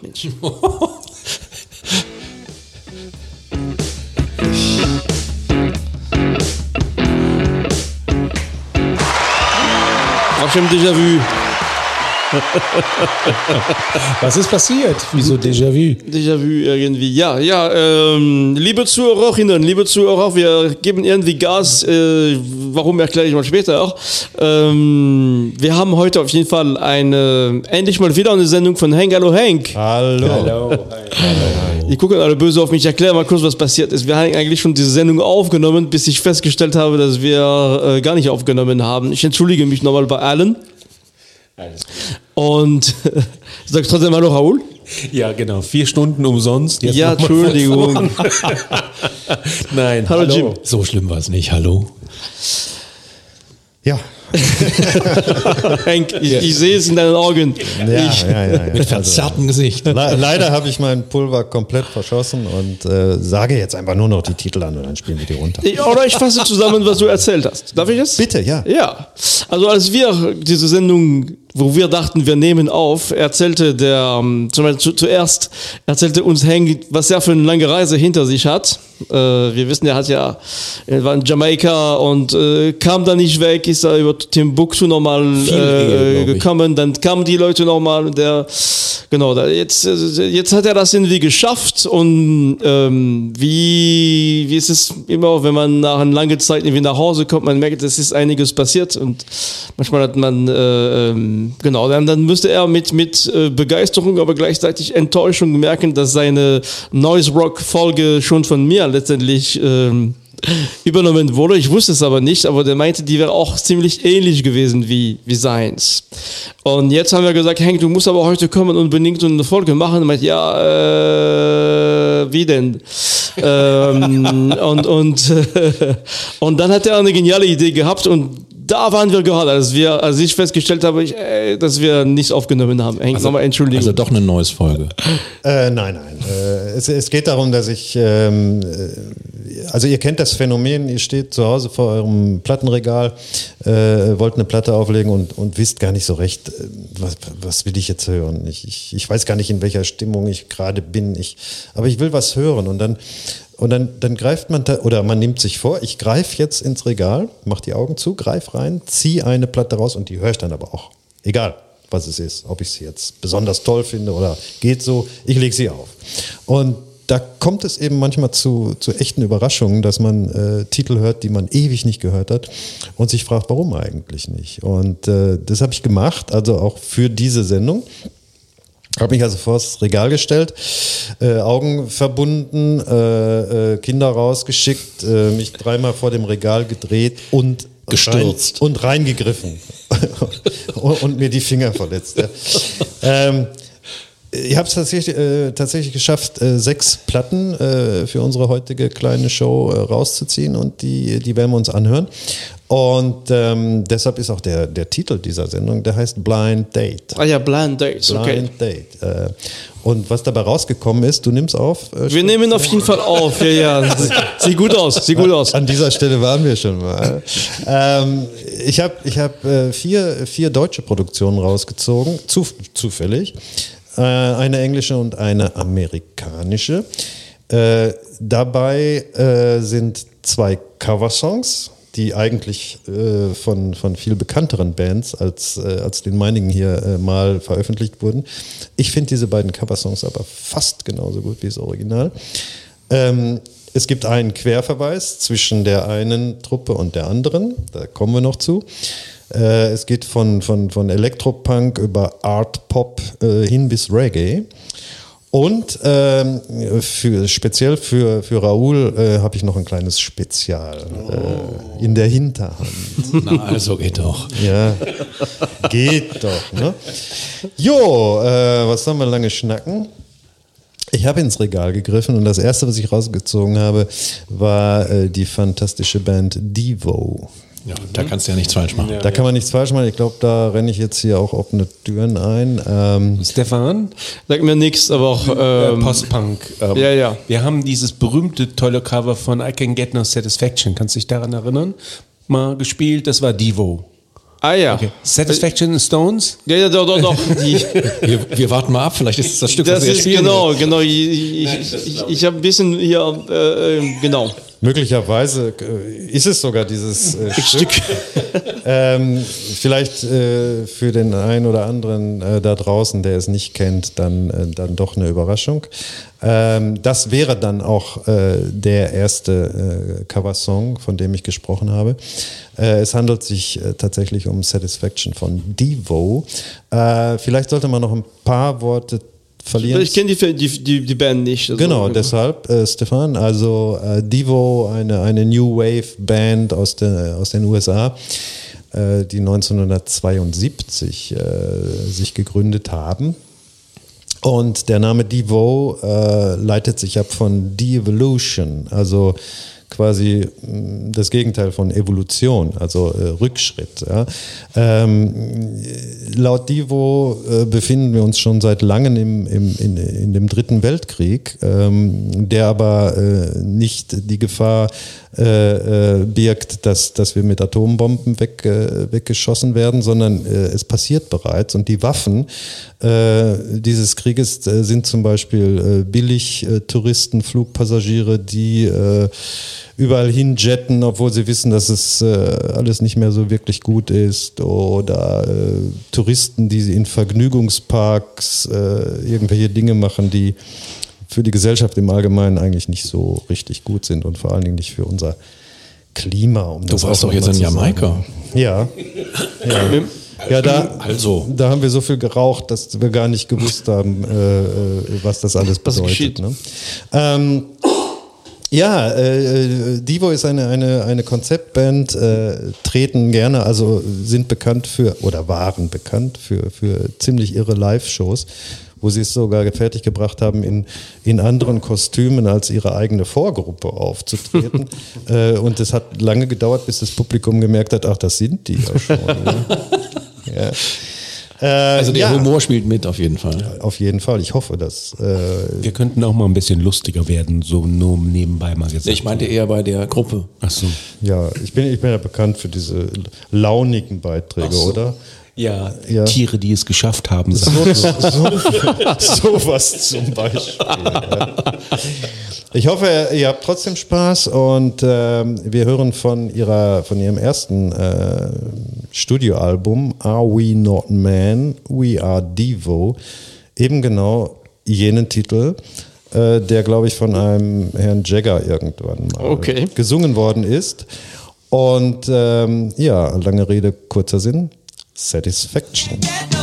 Mensch. Auch schon Déjà-vu. Was ist passiert? Wieso Déjà-vu? Déjà-vu irgendwie. Ja, liebe Zuhörerinnen, liebe Zuhörer, wir geben irgendwie Gas. Warum erkläre ich mal später auch. Wir haben heute auf jeden Fall endlich mal wieder eine Sendung von Hank. Hallo Hank. Hallo. Hallo. Die gucken alle böse auf mich. Ich erkläre mal kurz, was passiert ist. Wir haben eigentlich schon diese Sendung aufgenommen, bis ich festgestellt habe, dass wir gar nicht aufgenommen haben. Ich entschuldige mich nochmal bei allen. Alles gut. Und sag trotzdem Hallo Raoul. Ja, genau. 4 Stunden umsonst. Jetzt Ja, Entschuldigung. Nein, Hallo, Jim. So schlimm war es nicht. Hallo. Ja. Hank, ich sehe es in deinen Augen. Ja. Mit verzerrtem Gesicht. Leider habe ich mein Pulver komplett verschossen und sage jetzt einfach nur noch die Titel an und dann spielen wir die runter. Oder ich fasse zusammen, was du erzählt hast. Darf ich das? Bitte, ja. Ja. Also als wir diese Sendung, wo wir dachten, wir nehmen auf, erzählte zuerst erzählte uns Hank, was er für eine lange Reise hinter sich hat. Wir wissen, er war in Jamaika und kam da nicht weg, ist da über Timbuktu nochmal gekommen, dann kamen die Leute nochmal und jetzt hat er das irgendwie geschafft und wie ist es immer, wenn man nach einer langen Zeit irgendwie nach Hause kommt, man merkt, es ist einiges passiert und manchmal hat man dann müsste er mit Begeisterung, aber gleichzeitig Enttäuschung merken, dass seine Noise Rock Folge schon von mir letztendlich übernommen wurde. Ich wusste es aber nicht, aber der meinte, die wäre auch ziemlich ähnlich gewesen wie seins. Und jetzt haben wir gesagt, Hank, du musst aber heute kommen und unbedingt so eine Folge machen. Und meinte, wie denn? Und dann hat er eine geniale Idee gehabt und da waren wir gerade, als ich festgestellt habe, dass wir nichts aufgenommen haben. Hank, nochmal entschuldigen. Also doch eine neues Folge. Nein. Es geht darum, dass ich, also ihr kennt das Phänomen, ihr steht zu Hause vor eurem Plattenregal, wollt eine Platte auflegen und wisst gar nicht so recht, was will ich jetzt hören. Ich weiß gar nicht, in welcher Stimmung ich gerade bin, aber ich will was hören und dann greift man oder man nimmt sich vor, ich greife jetzt ins Regal, mach die Augen zu, greif rein, zieh eine Platte raus und die höre ich dann aber auch. Egal, was es ist, ob ich sie jetzt besonders toll finde oder geht so, ich lege sie auf. Und da kommt es eben manchmal zu echten Überraschungen, dass man Titel hört, die man ewig nicht gehört hat und sich fragt, warum eigentlich nicht. Und das habe ich gemacht, also auch für diese Sendung. Habe mich also vors Regal gestellt, Augen verbunden, Kinder rausgeschickt, mich 3-mal vor dem Regal gedreht und gestürzt und reingegriffen und mir die Finger verletzt. Ja. Ich habe es tatsächlich geschafft, 6 Platten für unsere heutige kleine Show rauszuziehen und die werden wir uns anhören. Und deshalb ist auch der Titel dieser Sendung, der heißt Blind Date. Ah ja, Blind Date, okay. Blind Date. Und was dabei rausgekommen ist, du nimmst auf? Wir nehmen auf jeden Fall auf, ja. Sieht gut aus. An dieser Stelle waren wir schon mal. Ich hab 4 deutsche Produktionen rausgezogen, zufällig. Eine englische und eine amerikanische. Dabei sind 2 Coversongs, die eigentlich von viel bekannteren Bands als den meinigen hier mal veröffentlicht wurden. Ich finde diese beiden Coversongs aber fast genauso gut wie das Original. Es gibt einen Querverweis zwischen der einen Truppe und der anderen, da kommen wir noch zu. Es geht von Elektropunk über Art Pop hin bis Reggae. Und speziell für Raoul habe ich noch ein kleines Spezial in der Hinterhand. Na, also geht doch. Ja, geht doch. Ne? Jo, was sollen wir lange schnacken? Ich habe ins Regal gegriffen und das erste, was ich rausgezogen habe, war die fantastische Band Devo. Ja, da kannst du ja nichts falsch machen. Da kann man nichts falsch machen. Ich glaube, da renne ich jetzt hier auch offene Türen ein. Stefan? Sagt mir nichts, aber auch Post-Punk. Ja. Wir haben dieses berühmte, tolle Cover von I Can Get No Satisfaction. Kannst du dich daran erinnern? Mal gespielt, das war Devo. Ah ja. Okay. Satisfaction Stones? Ja, doch. Wir warten mal ab, vielleicht ist es das Stück, Das wir ist spielen. genau. Ich habe ein bisschen hier, genau. Möglicherweise ist es sogar dieses Stück. Vielleicht für den einen oder anderen da draußen, der es nicht kennt, dann doch eine Überraschung. Das wäre dann auch der erste Coversong, von dem ich gesprochen habe. Es handelt sich tatsächlich um Satisfaction von Devo. Vielleicht sollte man noch ein paar Worte verlieren. Ich kenne die Band nicht. Also Genau, deshalb, Stefan, also Devo, eine New Wave Band aus den USA, die 1972 sich gegründet haben. Und der Name Devo leitet sich ab von De-Evolution, also quasi das Gegenteil von Evolution, also Rückschritt. Ja. Laut Devo befinden wir uns schon seit langem in dem Dritten Weltkrieg, der aber nicht die Gefahr birgt, dass wir mit Atombomben weggeschossen werden, sondern es passiert bereits. Und die Waffen dieses Krieges sind zum Beispiel Billig-Touristen, Flugpassagiere, die überall hinjetten, obwohl sie wissen, dass es alles nicht mehr so wirklich gut ist, oder Touristen, die in Vergnügungsparks irgendwelche Dinge machen, die für die Gesellschaft im Allgemeinen eigentlich nicht so richtig gut sind und vor allen Dingen nicht für unser Klima. Du warst doch jetzt in Jamaika. Ja. Ja, da haben wir so viel geraucht, dass wir gar nicht gewusst haben, was das alles bedeutet. Ne? Devo ist eine Konzeptband, treten gerne, also sind bekannt waren bekannt für ziemlich irre Live-Shows, wo sie es sogar fertiggebracht haben, in anderen Kostümen als ihre eigene Vorgruppe aufzutreten. Und es hat lange gedauert, bis das Publikum gemerkt hat, ach, das sind die ja schon. Ne? Ja. Also der Humor spielt mit, auf jeden Fall. Auf jeden Fall, ich hoffe, dass... Wir könnten auch mal ein bisschen lustiger werden, so nur nebenbei mal gesagt. Ich meinte eher bei der Gruppe. Ach so. Ja, ich bin ja bekannt für diese launigen Beiträge, oder? Ja, Tiere, die es geschafft haben. Sowas zum Beispiel. Ja. Ich hoffe, ihr habt trotzdem Spaß und wir hören von ihrem ersten Studioalbum Are We Not Men? We Are Devo eben genau jenen Titel, der, glaube ich, von einem Herrn Jagger irgendwann mal gesungen worden ist. Und lange Rede, kurzer Sinn. Satisfaction.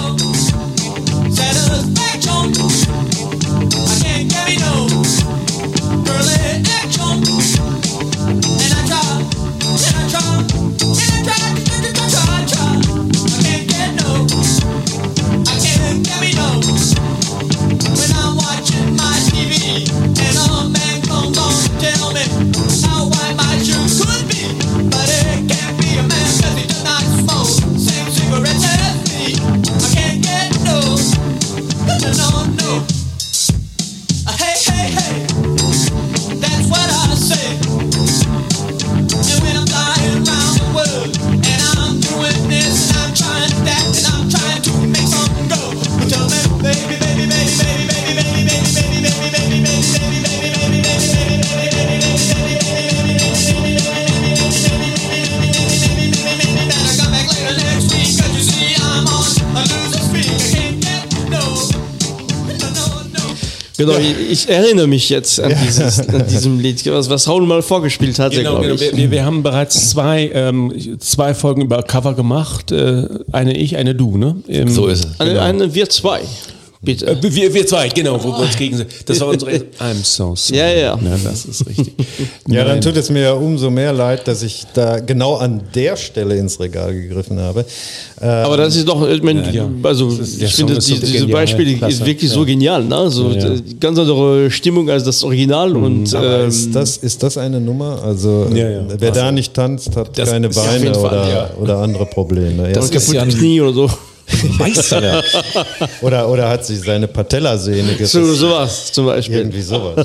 Genau, ich erinnere mich jetzt an diesem Lied, was Raul mal vorgespielt hatte, glaube ich. Wir haben bereits zwei Folgen über Cover gemacht, eine ich, eine du, ne? So ist es. Eine wir zwei. Bitte. Wir zwei, genau, wo wir uns gegen sind. Das war unsere I'm so sorry. Ja. Das ist richtig. Ja, dann tut es mir ja umso mehr leid, dass ich da genau an der Stelle ins Regal gegriffen habe. Aber das ist doch, ich finde, diese Beispiele ist wirklich so genial. Ne? Also ganz andere Stimmung als das Original. Und ist das eine Nummer? Also wer da nicht tanzt, hat keine Beine oder andere Probleme. Das ist ja Knie oder so. Meisterwerk. Oder hat sich seine Patellasehne sowas zum Beispiel. Irgendwie sowas.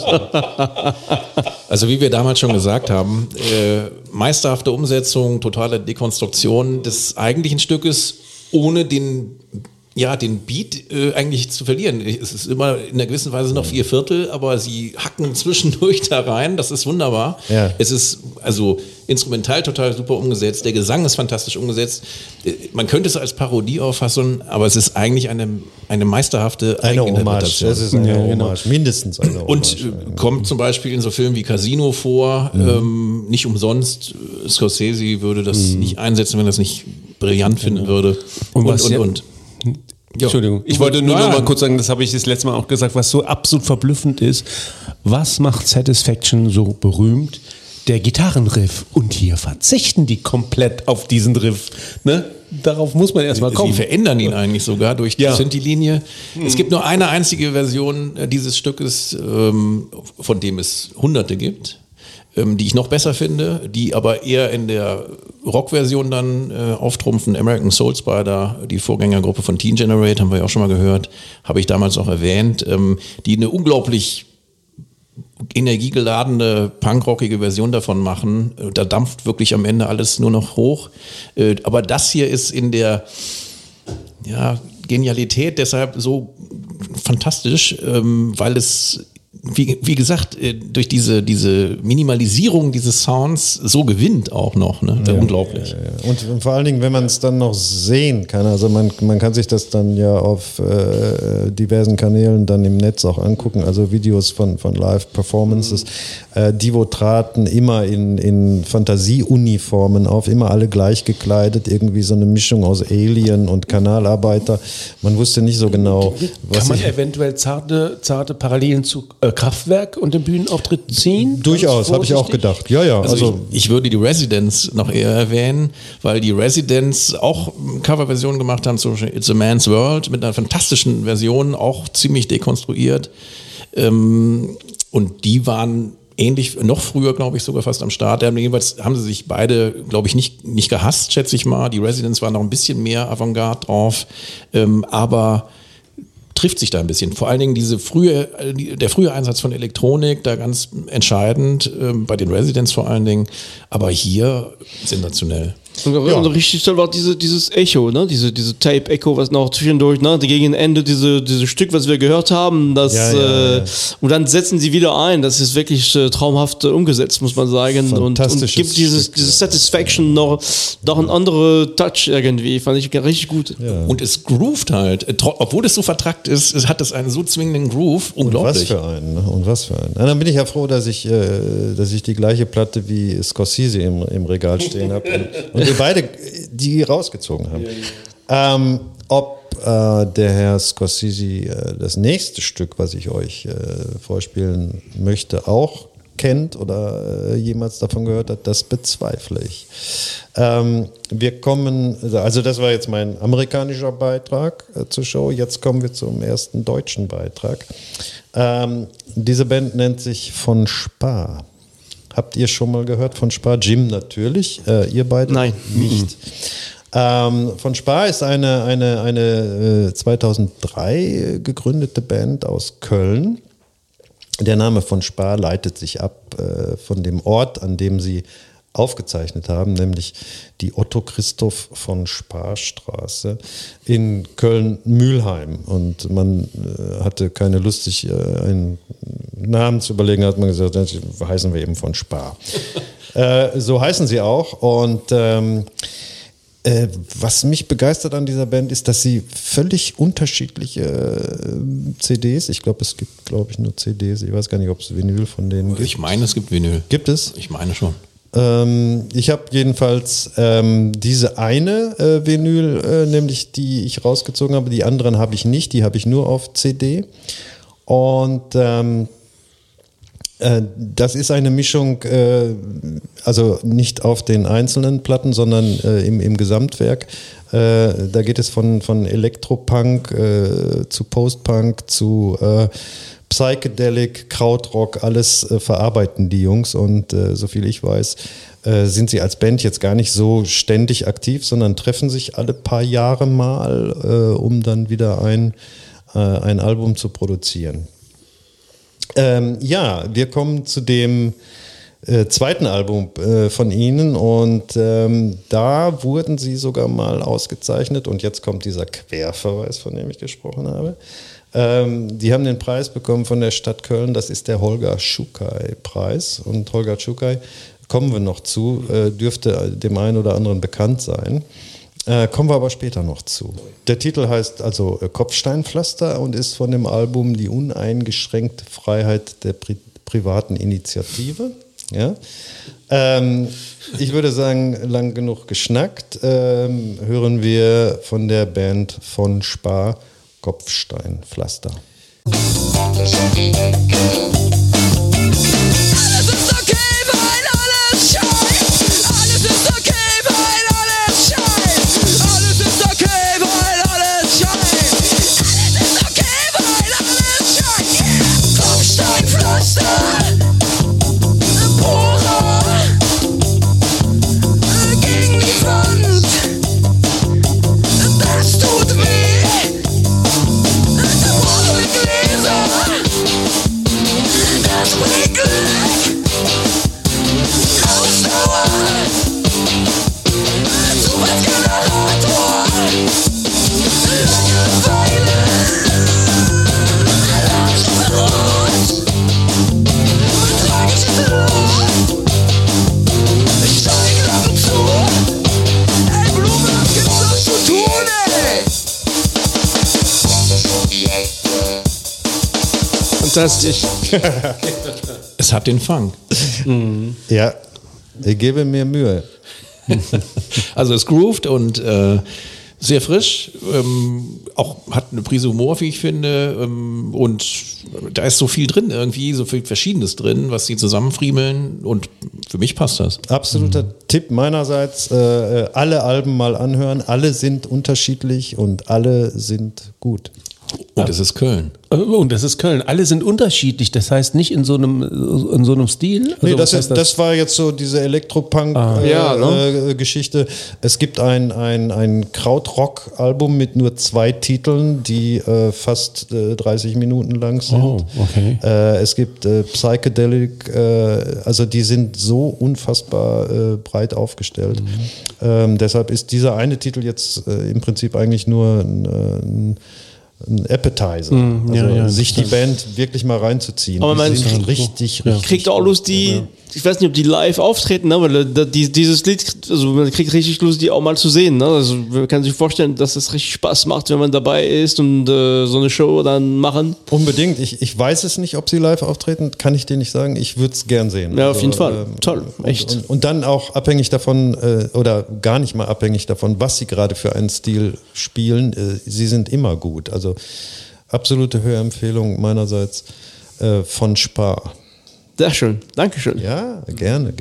Also wie wir damals schon gesagt haben, meisterhafte Umsetzung, totale Dekonstruktion des eigentlichen Stückes, ohne den Beat eigentlich zu verlieren. Es ist immer in einer gewissen Weise noch 4/4, aber sie hacken zwischendurch da rein, das ist wunderbar. Ja. Es ist also instrumental total super umgesetzt, der Gesang ist fantastisch umgesetzt. Man könnte es als Parodie auffassen, aber es ist eigentlich eine meisterhafte Eigeninterpretation. Es ist eine Hommage, mindestens eine Hommage. Und kommt zum Beispiel in so Filmen wie Casino vor, nicht umsonst. Scorsese würde das nicht einsetzen, wenn er das nicht brillant finden würde. Und. Ja. Entschuldigung, ich wollte nur noch mal kurz sagen, das habe ich das letzte Mal auch gesagt, was so absolut verblüffend ist. Was macht Satisfaction so berühmt? Der Gitarrenriff. Und hier verzichten die komplett auf diesen Riff. Ne? Darauf muss man erstmal kommen. Sie verändern ihn eigentlich sogar durch die Synthi-Linie. Es gibt nur eine einzige Version dieses Stückes, von dem es Hunderte gibt, die ich noch besser finde, die aber eher in der Rockversion dann auftrumpfen. American Soul Spider, die Vorgängergruppe von Teen Generate, haben wir ja auch schon mal gehört, habe ich damals auch erwähnt, die eine unglaublich energiegeladene, punkrockige Version davon machen. Da dampft wirklich am Ende alles nur noch hoch. Aber das hier ist in der Genialität deshalb so fantastisch, weil es wie gesagt, durch diese Minimalisierung dieses Sounds so gewinnt auch noch, ne? Unglaublich. Ja. Und vor allen Dingen, wenn man es dann noch sehen kann, also man kann sich das dann ja auf diversen Kanälen dann im Netz auch angucken, also Videos von Live-Performances. Devo traten immer in Fantasieuniformen auf, immer alle gleich gekleidet, irgendwie so eine Mischung aus Alien und Kanalarbeiter. Man wusste nicht so genau, was. Kann man eventuell zarte Parallelen zu Kraftwerk und dem Bühnenauftritt ziehen? Durchaus, habe ich auch gedacht. Ja. Also ich würde die Residents noch eher erwähnen, weil die Residents auch Coverversionen gemacht haben, zum Beispiel It's a Man's World, mit einer fantastischen Version, auch ziemlich dekonstruiert. Und die waren ähnlich, noch früher, glaube ich, sogar fast am Start. Jedenfalls haben sie sich beide, glaube ich, nicht gehasst, schätze ich mal. Die Residents waren noch ein bisschen mehr Avantgarde drauf, aber trifft sich da ein bisschen. Vor allen Dingen der frühe Einsatz von Elektronik, da ganz entscheidend, bei den Residents vor allen Dingen, aber hier sensationell. Und richtig toll war dieses Echo, ne? Diese Tape-Echo, was noch zwischendurch, ne? Gegen Ende dieses Stück, was wir gehört haben, und dann setzen sie wieder ein. Das ist wirklich traumhaft umgesetzt, muss man sagen. Und gibt dieses Satisfaction noch einen anderen Touch irgendwie. Fand ich richtig gut. Ja. Und es groovt halt. Obwohl es so vertrackt ist, es hat es einen so zwingenden Groove. Unglaublich. Und was für einen. Dann bin ich ja froh, dass ich die gleiche Platte wie Scorsese im Regal stehen habe. Und wir beide die rausgezogen haben. Ob der Herr Scorsese das nächste Stück, was ich euch vorspielen möchte, auch kennt oder jemals davon gehört hat, das bezweifle ich. Wir kommen, also das war jetzt mein amerikanischer Beitrag zur Show, jetzt kommen wir zum ersten deutschen Beitrag. Diese Band nennt sich Von Spa. Habt ihr schon mal gehört von Spa? Jim natürlich, ihr beide? Nein. Nicht. Von Spa ist eine 2003 gegründete Band aus Köln. Der Name von Spa leitet sich ab von dem Ort, an dem sie aufgezeichnet haben, nämlich die Otto-Christoph von Spa-Straße in Köln-Mühlheim. Und man hatte keine Lust, sich einen Namen zu überlegen, hat man gesagt, heißen wir eben von Spa. So heißen sie auch. Und was mich begeistert an dieser Band ist, dass sie völlig unterschiedliche CDs, ich glaube, es gibt, nur CDs, ich weiß gar nicht, ob es Vinyl von denen gibt. Ich meine, es gibt Vinyl. Gibt es? Ich meine schon. Ich habe jedenfalls diese eine Vinyl, nämlich die ich rausgezogen habe, die anderen habe ich nicht, die habe ich nur auf CD. Und Das ist eine Mischung, also nicht auf den einzelnen Platten, sondern im Gesamtwerk. Da geht es von Elektropunk zu Postpunk zu Psychedelic, Krautrock, alles verarbeiten die Jungs. Und soviel ich weiß, sind sie als Band jetzt gar nicht so ständig aktiv, sondern treffen sich alle paar Jahre mal, um dann wieder ein Album zu produzieren. Wir kommen zu dem zweiten Album von ihnen und da wurden sie sogar mal ausgezeichnet und jetzt kommt dieser Querverweis, von dem ich gesprochen habe. Die haben den Preis bekommen von der Stadt Köln, das ist der Holger Schukai-Preis und Holger Schukai, kommen wir noch zu, dürfte dem einen oder anderen bekannt sein. Kommen wir aber später noch zu. Der Titel heißt also Kopfsteinpflaster und ist von dem Album Die uneingeschränkte Freiheit der privaten Initiative. Ja? Ich würde sagen, lang genug geschnackt. Hören wir von der Band von Spar Kopfsteinpflaster. Alles ist okay, weil alles scheint. Alles ist okay, weil alles scheint. Alles ist okay, weil alles scheint. Alles ist okay, weil alles scheint. Kopfsteinpflaster. Bohrer. Gegen die Wand. Das tut weh. Zerbrochene Gläser. Das bringt Glück. Ausdauer. Zufallsgenerator. Langeweile. Alarmschrot. Tragisches Lot. Steigen zu. Ey, Blume, was gibt's noch zu tun, ey? Fantastisch. Es hat den Fang. Ja, ich gebe mir Mühe. Also es groovt und sehr frisch, auch hat eine Prise Humor, wie ich finde, und da ist so viel drin irgendwie, so viel Verschiedenes drin, was sie zusammenfriemeln und für mich passt das. Absoluter Tipp meinerseits, alle Alben mal anhören, alle sind unterschiedlich und alle sind gut. Und es ist Köln. Und das ist Köln. Alle sind unterschiedlich, das heißt nicht in so einem Stil. Nee, Also, das war jetzt so diese Elektropunk-Geschichte. Es gibt ein Krautrock-Album mit nur 2 Titeln, die fast 30 Minuten lang sind. Oh, okay. Es gibt Psychedelic, also die sind so unfassbar breit aufgestellt. Deshalb ist dieser eine Titel jetzt im Prinzip eigentlich nur ein Appetizer. Sich die Band wirklich mal reinzuziehen. Aber die sind richtig kriegt auch Lust, ich weiß nicht, ob die live auftreten, ne? Weil dieses Lied, also man kriegt richtig Lust, die auch mal zu sehen. Ne? Also man kann sich vorstellen, dass es richtig Spaß macht, wenn man dabei ist und so eine Show dann machen. Unbedingt. Ich weiß es nicht, ob sie live auftreten, kann ich dir nicht sagen. Ich würde es gern sehen. Ja, auf jeden Fall. Toll, echt. Und dann auch abhängig davon, oder gar nicht mal abhängig davon, was sie gerade für einen Stil spielen. Sie sind immer gut. Also absolute Hörempfehlung meinerseits von Spar. Sehr schön, Dankeschön. Ja, gerne.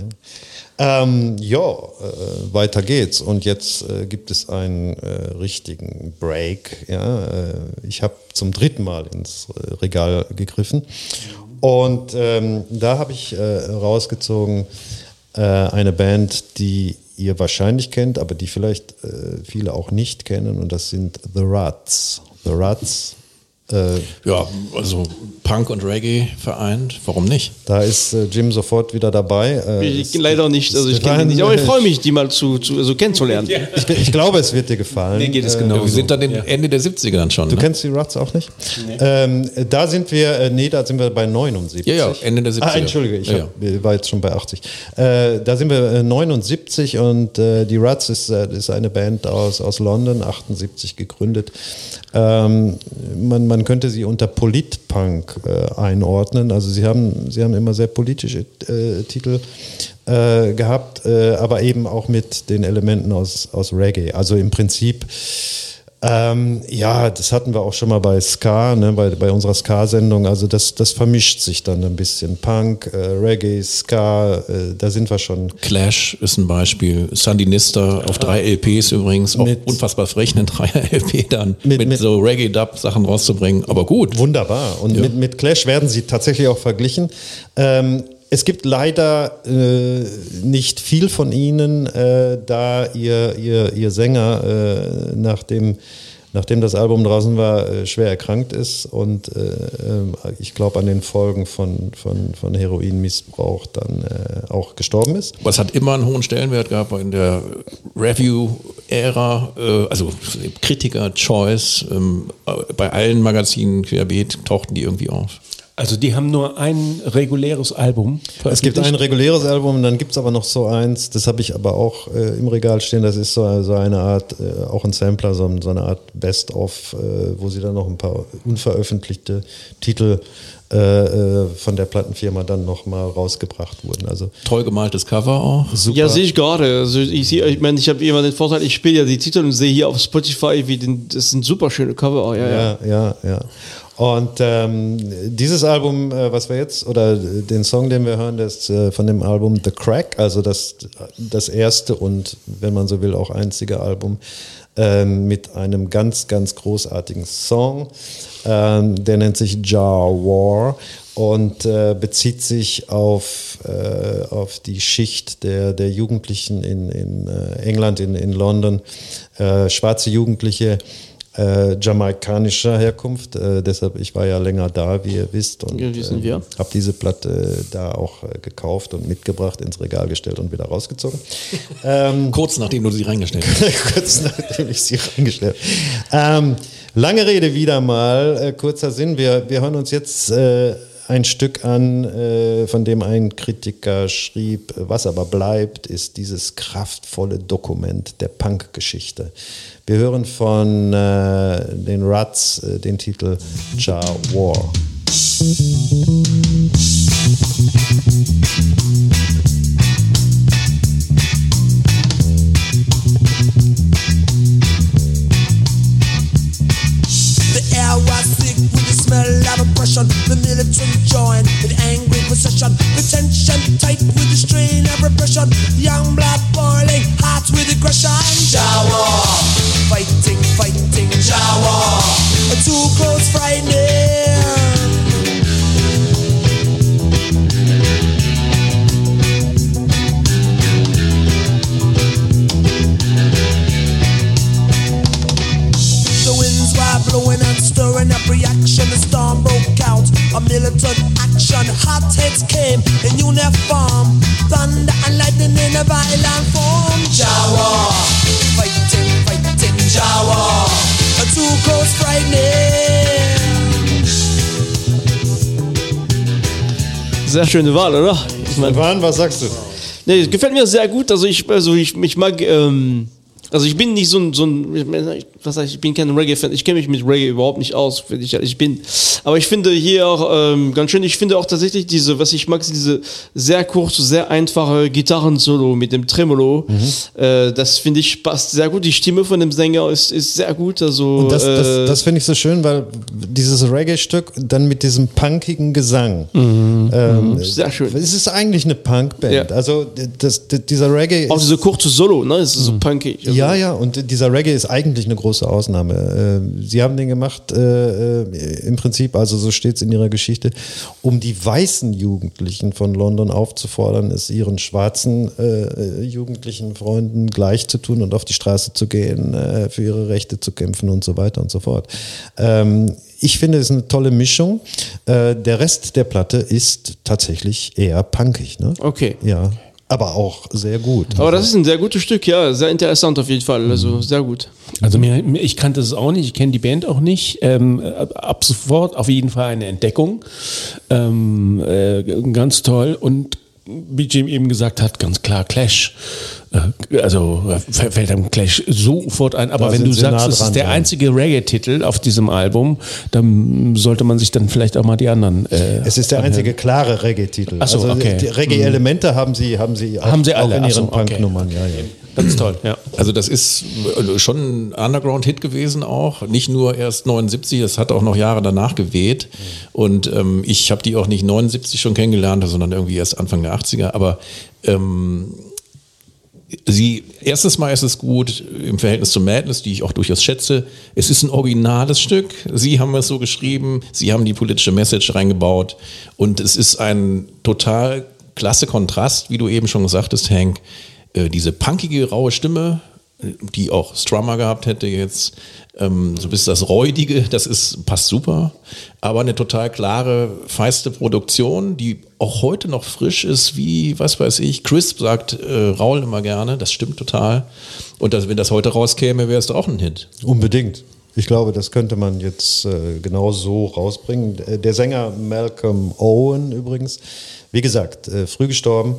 Weiter geht's. Und jetzt gibt es einen richtigen Break. Ja? Ich habe zum 3. Mal ins Regal gegriffen. Und da habe ich rausgezogen eine Band, die ihr wahrscheinlich kennt, aber die vielleicht viele auch nicht kennen. Und das sind The Ruts. The Ruts. Ja, also Punk und Reggae vereint, warum nicht? Da ist Jim sofort wieder dabei. Ich leider nicht, also ich kenne die nicht, aber ich freue mich, die mal kennenzulernen. Ja. Ich glaube, es wird dir gefallen. Mir geht es genau. Wir sind dann Ende der 70er dann schon. Du kennst die Ruts auch nicht? Nee. Da sind wir bei 79. Ja, Ende der 70er. Entschuldige, ich war jetzt schon bei 80. Da sind wir 79 und die Ruts ist eine Band aus London, 78 gegründet. Man könnte sie unter Politpunk einordnen. Also sie haben immer sehr politische Titel gehabt, aber eben auch mit den Elementen aus Reggae. Also im Prinzip Ja, das hatten wir auch schon mal bei Ska, ne, bei unserer Ska-Sendung. Also das vermischt sich dann ein bisschen. Punk, Reggae, Ska, da sind wir schon. Clash ist ein Beispiel. Sandinista auf 3 LPs übrigens. Auch unfassbar frech, eine 3er-LP dann mit so Reggae-Dub-Sachen rauszubringen. Aber gut. Wunderbar. Und mit Clash werden sie tatsächlich auch verglichen. Es gibt leider nicht viel von ihnen, da ihr Sänger, nachdem das Album draußen war, schwer erkrankt ist und ich glaube an den Folgen von Heroinmissbrauch dann auch gestorben ist. Aber es hat immer einen hohen Stellenwert gehabt in der Review-Ära, also Kritiker-Choice, bei allen Magazinen querbeet tauchten die irgendwie auf. Also die haben nur ein reguläres Album. Es gibt ein reguläres Album, dann gibt es aber noch so eins, das habe ich aber auch im Regal stehen, das ist so eine Art, auch ein Sampler, so eine Art Best-of, wo sie dann noch ein paar unveröffentlichte Titel von der Plattenfirma dann nochmal rausgebracht wurden. Also toll gemaltes Cover auch. Super. Ja, sehe ich gerade. Also ich habe immer den Vorteil, ich spiele ja die Titel und sehe hier auf Spotify, das sind super schöne Cover. Ja. Und dieses Album, was wir jetzt, oder den Song, den wir hören, das ist von dem Album The Crack, also das erste und, wenn man so will, auch einzige Album mit einem ganz, ganz großartigen Song. Der nennt sich Jar War und bezieht sich auf die Schicht der Jugendlichen in England, in London, schwarze Jugendliche, jamaikanischer Herkunft, deshalb, ich war ja länger da, wie ihr wisst, und habe diese Platte da auch gekauft und mitgebracht, ins Regal gestellt und wieder rausgezogen. Kurz nachdem du sie reingestellt hast. Kurz nachdem ich sie reingestellt habe. Lange Rede wieder mal, kurzer Sinn, wir hören uns jetzt ein Stück an, von dem ein Kritiker schrieb, was aber bleibt, ist dieses kraftvolle Dokument der Punk-Geschichte. Wir hören von den Ruts den Titel Jar War. Oppression, the militant join in angry possession, retention tight with the strain of repression, young blood boiling hot with aggression. Jawa, fighting, Jawa, too close, frightening. Blowing and stirring up reaction, the storm broke out. A militant action, hot heads came in uniform, thunder and lightning in a violent form. Jawa, fighting, Jawa, too close, frightening. Sehr schöne Wahl, oder? Was sagst du? Nee, gefällt mir sehr gut. Also ich mag. Also ich bin nicht so ein ich bin kein Reggae-Fan, ich kenne mich mit Reggae überhaupt nicht aus, wenn ich ehrlich bin. Aber ich finde hier auch ganz schön, ich finde auch tatsächlich was ich mag, diese sehr kurze, sehr einfache Gitarren-Solo mit dem Tremolo. Das finde ich passt sehr gut. Die Stimme von dem Sänger ist sehr gut. Also, und das finde ich so schön, weil dieses Reggae-Stück dann mit diesem punkigen Gesang. Sehr schön. Es ist eigentlich eine Punkband. Ja. Also dieser Reggae auch diese kurze Solo, ne? Es ist so punkig. Also ja, und dieser Reggae ist eigentlich eine große Ausnahme. Sie haben den gemacht, im Prinzip, also so steht es in ihrer Geschichte, um die weißen Jugendlichen von London aufzufordern, es ihren schwarzen jugendlichen Freunden gleich zu tun und auf die Straße zu gehen, für ihre Rechte zu kämpfen und so weiter und so fort. Ich finde, es ist eine tolle Mischung. Der Rest der Platte ist tatsächlich eher punkig. Ne? Okay. Ja. Aber auch sehr gut. Aber das ist ein sehr gutes Stück, ja, sehr interessant auf jeden Fall, also sehr gut. Also ich kannte es auch nicht, ich kenne die Band auch nicht, ab sofort auf jeden Fall eine Entdeckung, ganz toll und wie Jim eben gesagt hat, ganz klar Clash. Also fällt einem Clash sofort ein. Aber wenn du sagst, es ist der einzige Reggae-Titel auf diesem Album, dann sollte man sich dann vielleicht auch mal die anderen es ist der einzige klare Reggae-Titel. Ach so, also okay. die Reggae-Elemente haben sie auch alle in ihren Punk-Nummern. Ja. Ganz toll, ja. Also das ist schon ein Underground-Hit gewesen auch. Nicht nur erst 79, das hat auch noch Jahre danach geweht. Und ich habe die auch nicht 79 schon kennengelernt, sondern irgendwie erst Anfang der 80er. Aber erstens mal ist es gut im Verhältnis zu Madness, die ich auch durchaus schätze. Es ist ein originales Stück. Sie haben es so geschrieben, sie haben die politische Message reingebaut und es ist ein total klasse Kontrast, wie du eben schon gesagt hast, Hank. Diese punkige, raue Stimme, die auch Strummer gehabt hätte jetzt, so bis das Räudige, passt super. Aber eine total klare, feiste Produktion, die auch heute noch frisch ist, wie, was weiß ich, Crisp sagt Raul immer gerne, das stimmt total. Und wenn das heute rauskäme, wäre es doch auch ein Hit. Unbedingt. Ich glaube, das könnte man jetzt genau so rausbringen. Der Sänger Malcolm Owen übrigens, wie gesagt, früh gestorben.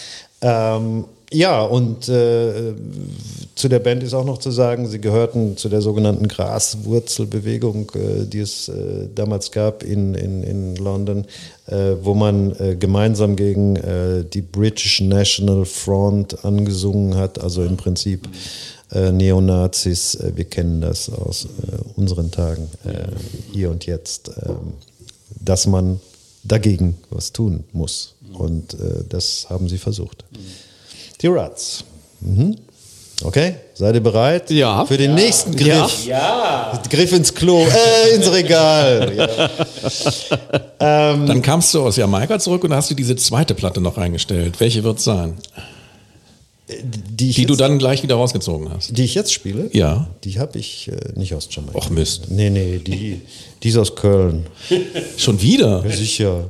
Ja, und zu der Band ist auch noch zu sagen, sie gehörten zu der sogenannten Graswurzelbewegung, die es damals gab in London, wo man gemeinsam gegen die British National Front angesungen hat, also im Prinzip Neonazis. Wir kennen das aus unseren Tagen, hier und jetzt, dass man dagegen was tun muss. Und das haben sie versucht. Die Ruts. Okay, seid ihr bereit? Ja. Für den nächsten Griff. Ja. Griff ins Klo, ins Regal. Ja. Dann kamst du aus Jamaika zurück und hast du diese zweite Platte noch eingestellt. Welche wird es sein? Die du dann gleich wieder rausgezogen hast. Die ich jetzt spiele? Ja. Die habe ich nicht aus Jamaika. Och Mist. Nee, die ist aus Köln. Schon wieder? Ja, sicher.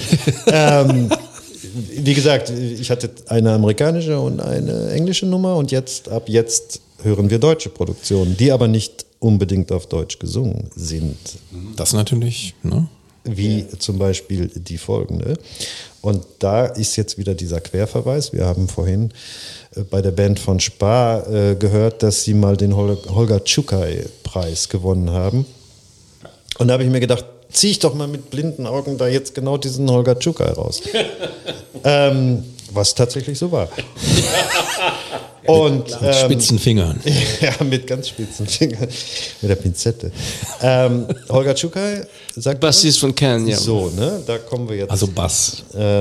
Wie gesagt, ich hatte eine amerikanische und eine englische Nummer und ab jetzt hören wir deutsche Produktionen, die aber nicht unbedingt auf Deutsch gesungen sind. Das natürlich, ne? Wie zum Beispiel die folgende. Und da ist jetzt wieder dieser Querverweis. Wir haben vorhin bei der Band von Spar gehört, dass sie mal den Holger Czukay-Preis gewonnen haben. Und da habe ich mir gedacht, zieh ich doch mal mit blinden Augen da jetzt genau diesen Holger Czukay raus. Was tatsächlich so war. Und, mit spitzen Fingern. Ja, mit ganz spitzen Fingern. Mit der Pinzette. Holger Czukay sagt. Bassist von Can, ja. So, ne? Da kommen wir jetzt. Also Bass.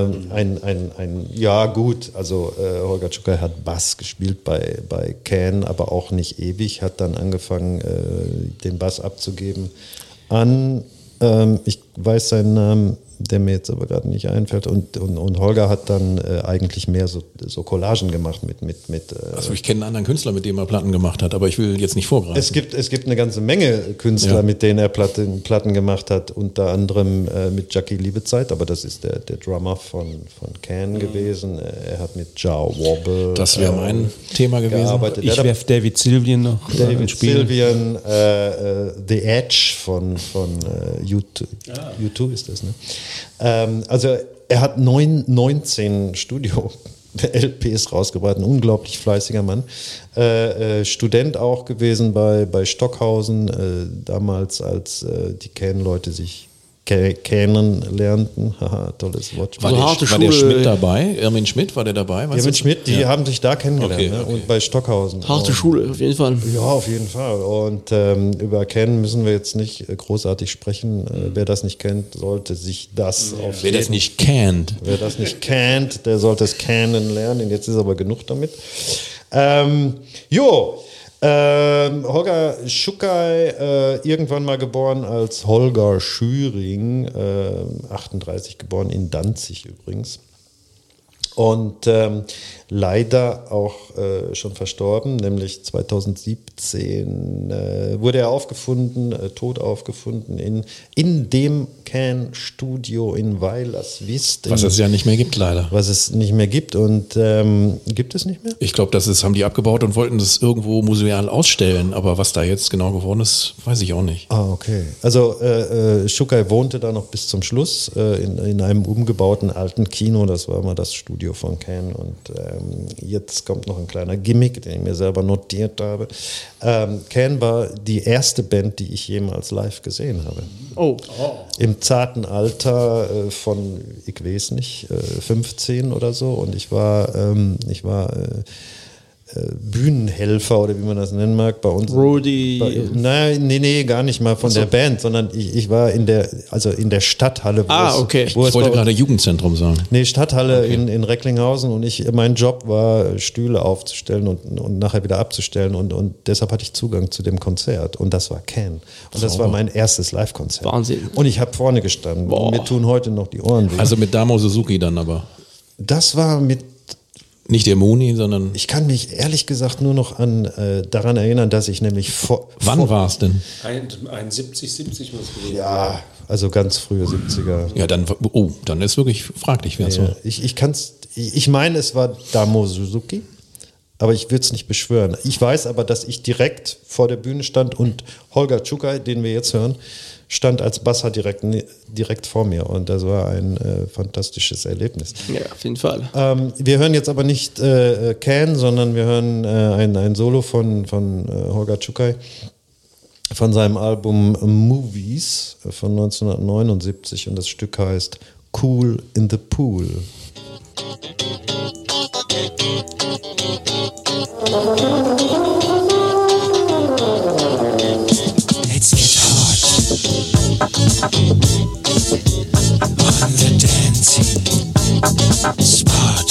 Ja, gut. Also Holger Czukay hat Bass gespielt bei Can, aber auch nicht ewig. Hat dann angefangen, den Bass abzugeben an. Ich weiß seinen Namen, der mir jetzt aber gerade nicht einfällt. Und Holger hat dann eigentlich mehr so Collagen gemacht mit also ich kenne einen anderen Künstler, mit dem er Platten gemacht hat, aber ich will jetzt nicht vorgreifen. Es gibt eine ganze Menge Künstler, mit denen er Platten gemacht hat, unter anderem mit Jackie Liebezeit, aber das ist der Drummer von Can gewesen. Er hat mit Joe Wobble. Das wäre mein Thema gewesen. Gearbeitet. Ich werfe David Sylvian noch David Sylvian, The Edge von U2 ist das, ne? Also er hat 19 Studio-LPs rausgebracht, ein unglaublich fleißiger Mann. Student auch gewesen bei Stockhausen, damals als die Can-Leute sich kennenlernten. Haha, tolles Wort. War der Schmidt dabei? Irmin Schmidt, war der dabei? Irmin Schmidt, die haben sich da kennengelernt, okay, ne? Okay. Und bei Stockhausen. Harte Schule, auf jeden Fall. Ja, auf jeden Fall. Und über Ken müssen wir jetzt nicht großartig sprechen. Wer das nicht kennt, sollte sich das auf Wer das nicht kennt. Wer das nicht kennt, der sollte es kennen lernen. Jetzt ist aber genug damit. Holger Czukay, irgendwann mal geboren als Holger Schüring, 38 geboren in Danzig übrigens. Und leider auch schon verstorben, nämlich 2017 wurde er tot aufgefunden in dem Can-Studio in Weilerswist. Was es ja nicht mehr gibt, leider. Was es nicht mehr gibt. Und gibt es nicht mehr? Ich glaube, haben die abgebaut und wollten das irgendwo museal ausstellen. Aber was da jetzt genau geworden ist, weiß ich auch nicht. Ah, okay. Also Czukay wohnte da noch bis zum Schluss in einem umgebauten alten Kino. Das war mal das Studio von Can. Und jetzt kommt noch ein kleiner Gimmick, den ich mir selber notiert habe. Can war die erste Band, die ich jemals live gesehen habe. Oh. Im zarten Alter von, ich weiß nicht, 15 oder so. Und ich war Bühnenhelfer oder wie man das nennen mag bei uns. Rudi. Nee, gar nicht mal von der Band, sondern ich war in der Stadthalle. Okay. Ich wollte gerade Jugendzentrum sagen. Nee, Stadthalle in Recklinghausen und mein Job war, Stühle aufzustellen und nachher wieder abzustellen und deshalb hatte ich Zugang zu dem Konzert und das war Can. Und das war mein erstes Live-Konzert. Wahnsinn. Und ich habe vorne gestanden. Mir tun heute noch die Ohren weh. Also mit Damo Suzuki dann aber. Das war mit nicht der Moni, sondern... Ich kann mich ehrlich gesagt nur noch daran erinnern, dass ich nämlich Wann war es denn? 71 muss es gewesen. Ja, also ganz frühe 70er. Ja, dann ist wirklich fraglich, wer es war. Ich meine, es war Damo Suzuki, aber ich würde es nicht beschwören. Ich weiß aber, dass ich direkt vor der Bühne stand und Holger Czukay, den wir jetzt hören, stand als Basser direkt vor mir und das war ein fantastisches Erlebnis. Ja, auf jeden Fall. Wir hören jetzt aber nicht Can, sondern wir hören ein Solo von Holger Czukay von seinem Album Movies von 1979 und das Stück heißt Cool in the Pool. Let's get hot on the dancing spot.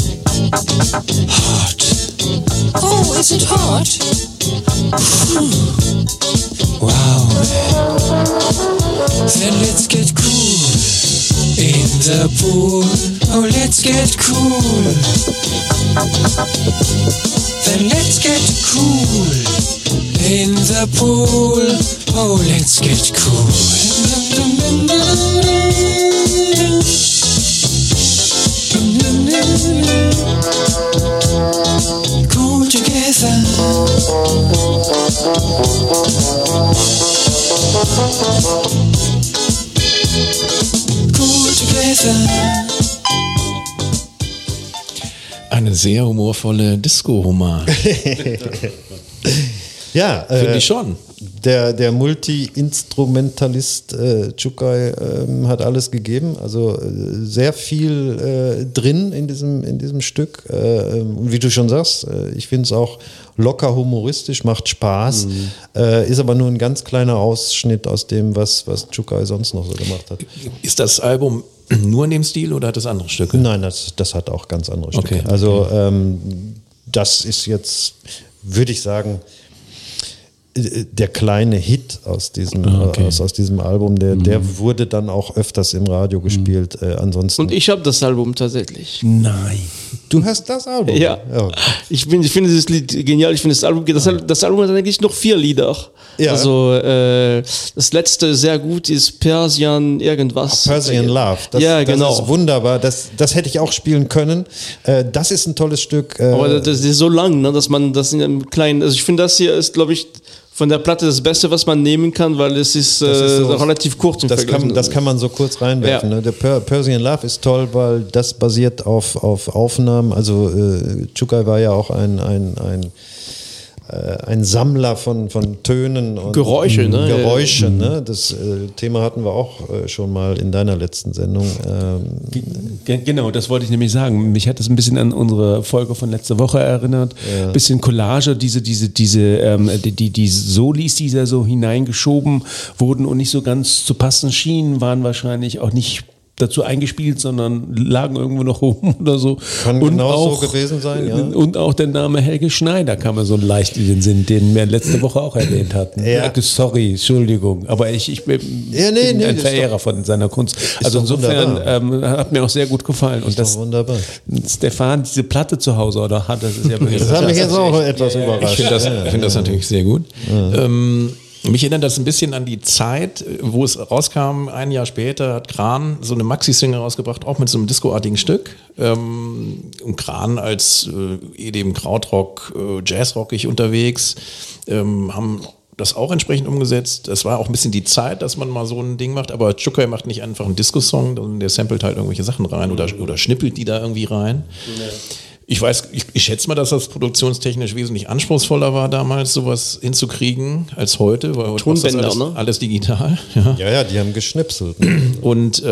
Hot. Oh, is it hot? Wow. Then let's get cool in the pool. Oh, let's get cool. Then let's get cool in the pool. Oh, let's get cool. Cool together. Cool together. Eine sehr humorvolle Disco-Humor. Ja, finde ich schon. Der Multi-Instrumentalist Czukay hat alles gegeben, also sehr viel drin in diesem Stück. Wie du schon sagst, ich finde es auch locker humoristisch, macht Spaß, ist aber nur ein ganz kleiner Ausschnitt aus dem, was Czukay sonst noch so gemacht hat. Ist das Album nur in dem Stil oder hat es andere Stücke? Nein, das hat auch ganz andere Stücke. Okay. Also das ist jetzt, würde ich sagen, der kleine Hit aus diesem Album, der wurde dann auch öfters im Radio gespielt. Ansonsten. Und ich habe das Album tatsächlich. Nein. Du hast das Album? Ja. Ich finde dieses Lied genial. Ich finde das Album hat eigentlich noch 4 Lieder. Ja. Also das letzte sehr gut ist Persian irgendwas. Persian Love. Das ist wunderbar. Das hätte ich auch spielen können. Das ist ein tolles Stück. Aber das ist so lang, ne, dass man das in einem kleinen. Also ich finde, das hier ist, glaube ich, von der Platte das Beste, was man nehmen kann, weil es ist so, relativ kurz im Vergleich. Das kann man so kurz reinwerfen. Ja. Ne? Der Persian Love ist toll, weil das basiert auf Aufnahmen. Also Czukay war ja auch ein Sammler von Tönen und Geräusche. Ne? Geräusche, ne? Das Thema hatten wir auch schon mal in deiner letzten Sendung. Genau, das wollte ich nämlich sagen. Mich hat das ein bisschen an unsere Folge von letzter Woche erinnert. Ja. Bisschen Collage, die Solis, die da so hineingeschoben wurden und nicht so ganz zu passen schienen, waren wahrscheinlich auch nicht dazu eingespielt, sondern lagen irgendwo noch rum oder so. Kann und genau auch, so gewesen sein, ja. Und auch der Name Helge Schneider kam mir so leicht in den Sinn, den wir letzte Woche auch erwähnt hatten. Ja. Sorry, Entschuldigung, aber ich bin ein Verehrer von seiner Kunst. Also insofern hat mir auch sehr gut gefallen. Und das wunderbar. Stefan diese Platte zu Hause oder hat, das ist ja wirklich. Das hat mich jetzt auch etwas überrascht. Ich finde das natürlich sehr gut. Ja. Mich erinnert das ein bisschen an die Zeit, wo es rauskam, ein Jahr später hat Kran so eine Maxi-Single rausgebracht, auch mit so einem Disco-artigen Stück. Und Kran als eben Krautrock, Jazzrockig unterwegs, haben das auch entsprechend umgesetzt. Das war auch ein bisschen die Zeit, dass man mal so ein Ding macht, aber Czukay macht nicht einfach einen Disco-Song, sondern der samplet halt irgendwelche Sachen rein oder schnippelt die da irgendwie rein. Ja. Ich schätze mal, dass das produktionstechnisch wesentlich anspruchsvoller war damals, sowas hinzukriegen als heute, weil heute ist das alles digital. Ja, die haben geschnipselt. Und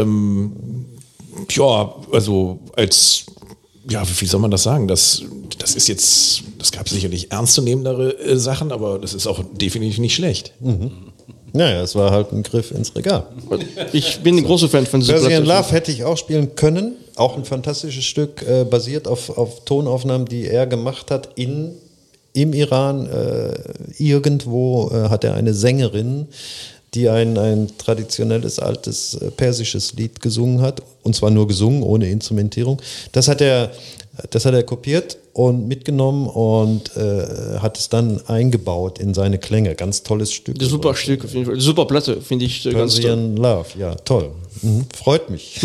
also wie soll man das sagen? Das ist jetzt Es gab sicherlich ernstzunehmendere Sachen, aber das ist auch definitiv nicht schlecht. Naja, es war halt ein Griff ins Regal. Ich bin ein großer Fan von dieser Persian Platte. Love hätte ich auch spielen können. Auch ein fantastisches Stück, basiert auf Tonaufnahmen, die er gemacht hat im Iran. Irgendwo hat er eine Sängerin, die ein traditionelles, altes persisches Lied gesungen hat. Und zwar nur gesungen, ohne Instrumentierung. Das hat er kopiert und mitgenommen und hat es dann eingebaut in seine Klänge. Ganz tolles Stück. Super Stück auf jeden Fall. Super Platte, finde ich ganz toll. Persian Love, ja, toll. Freut mich.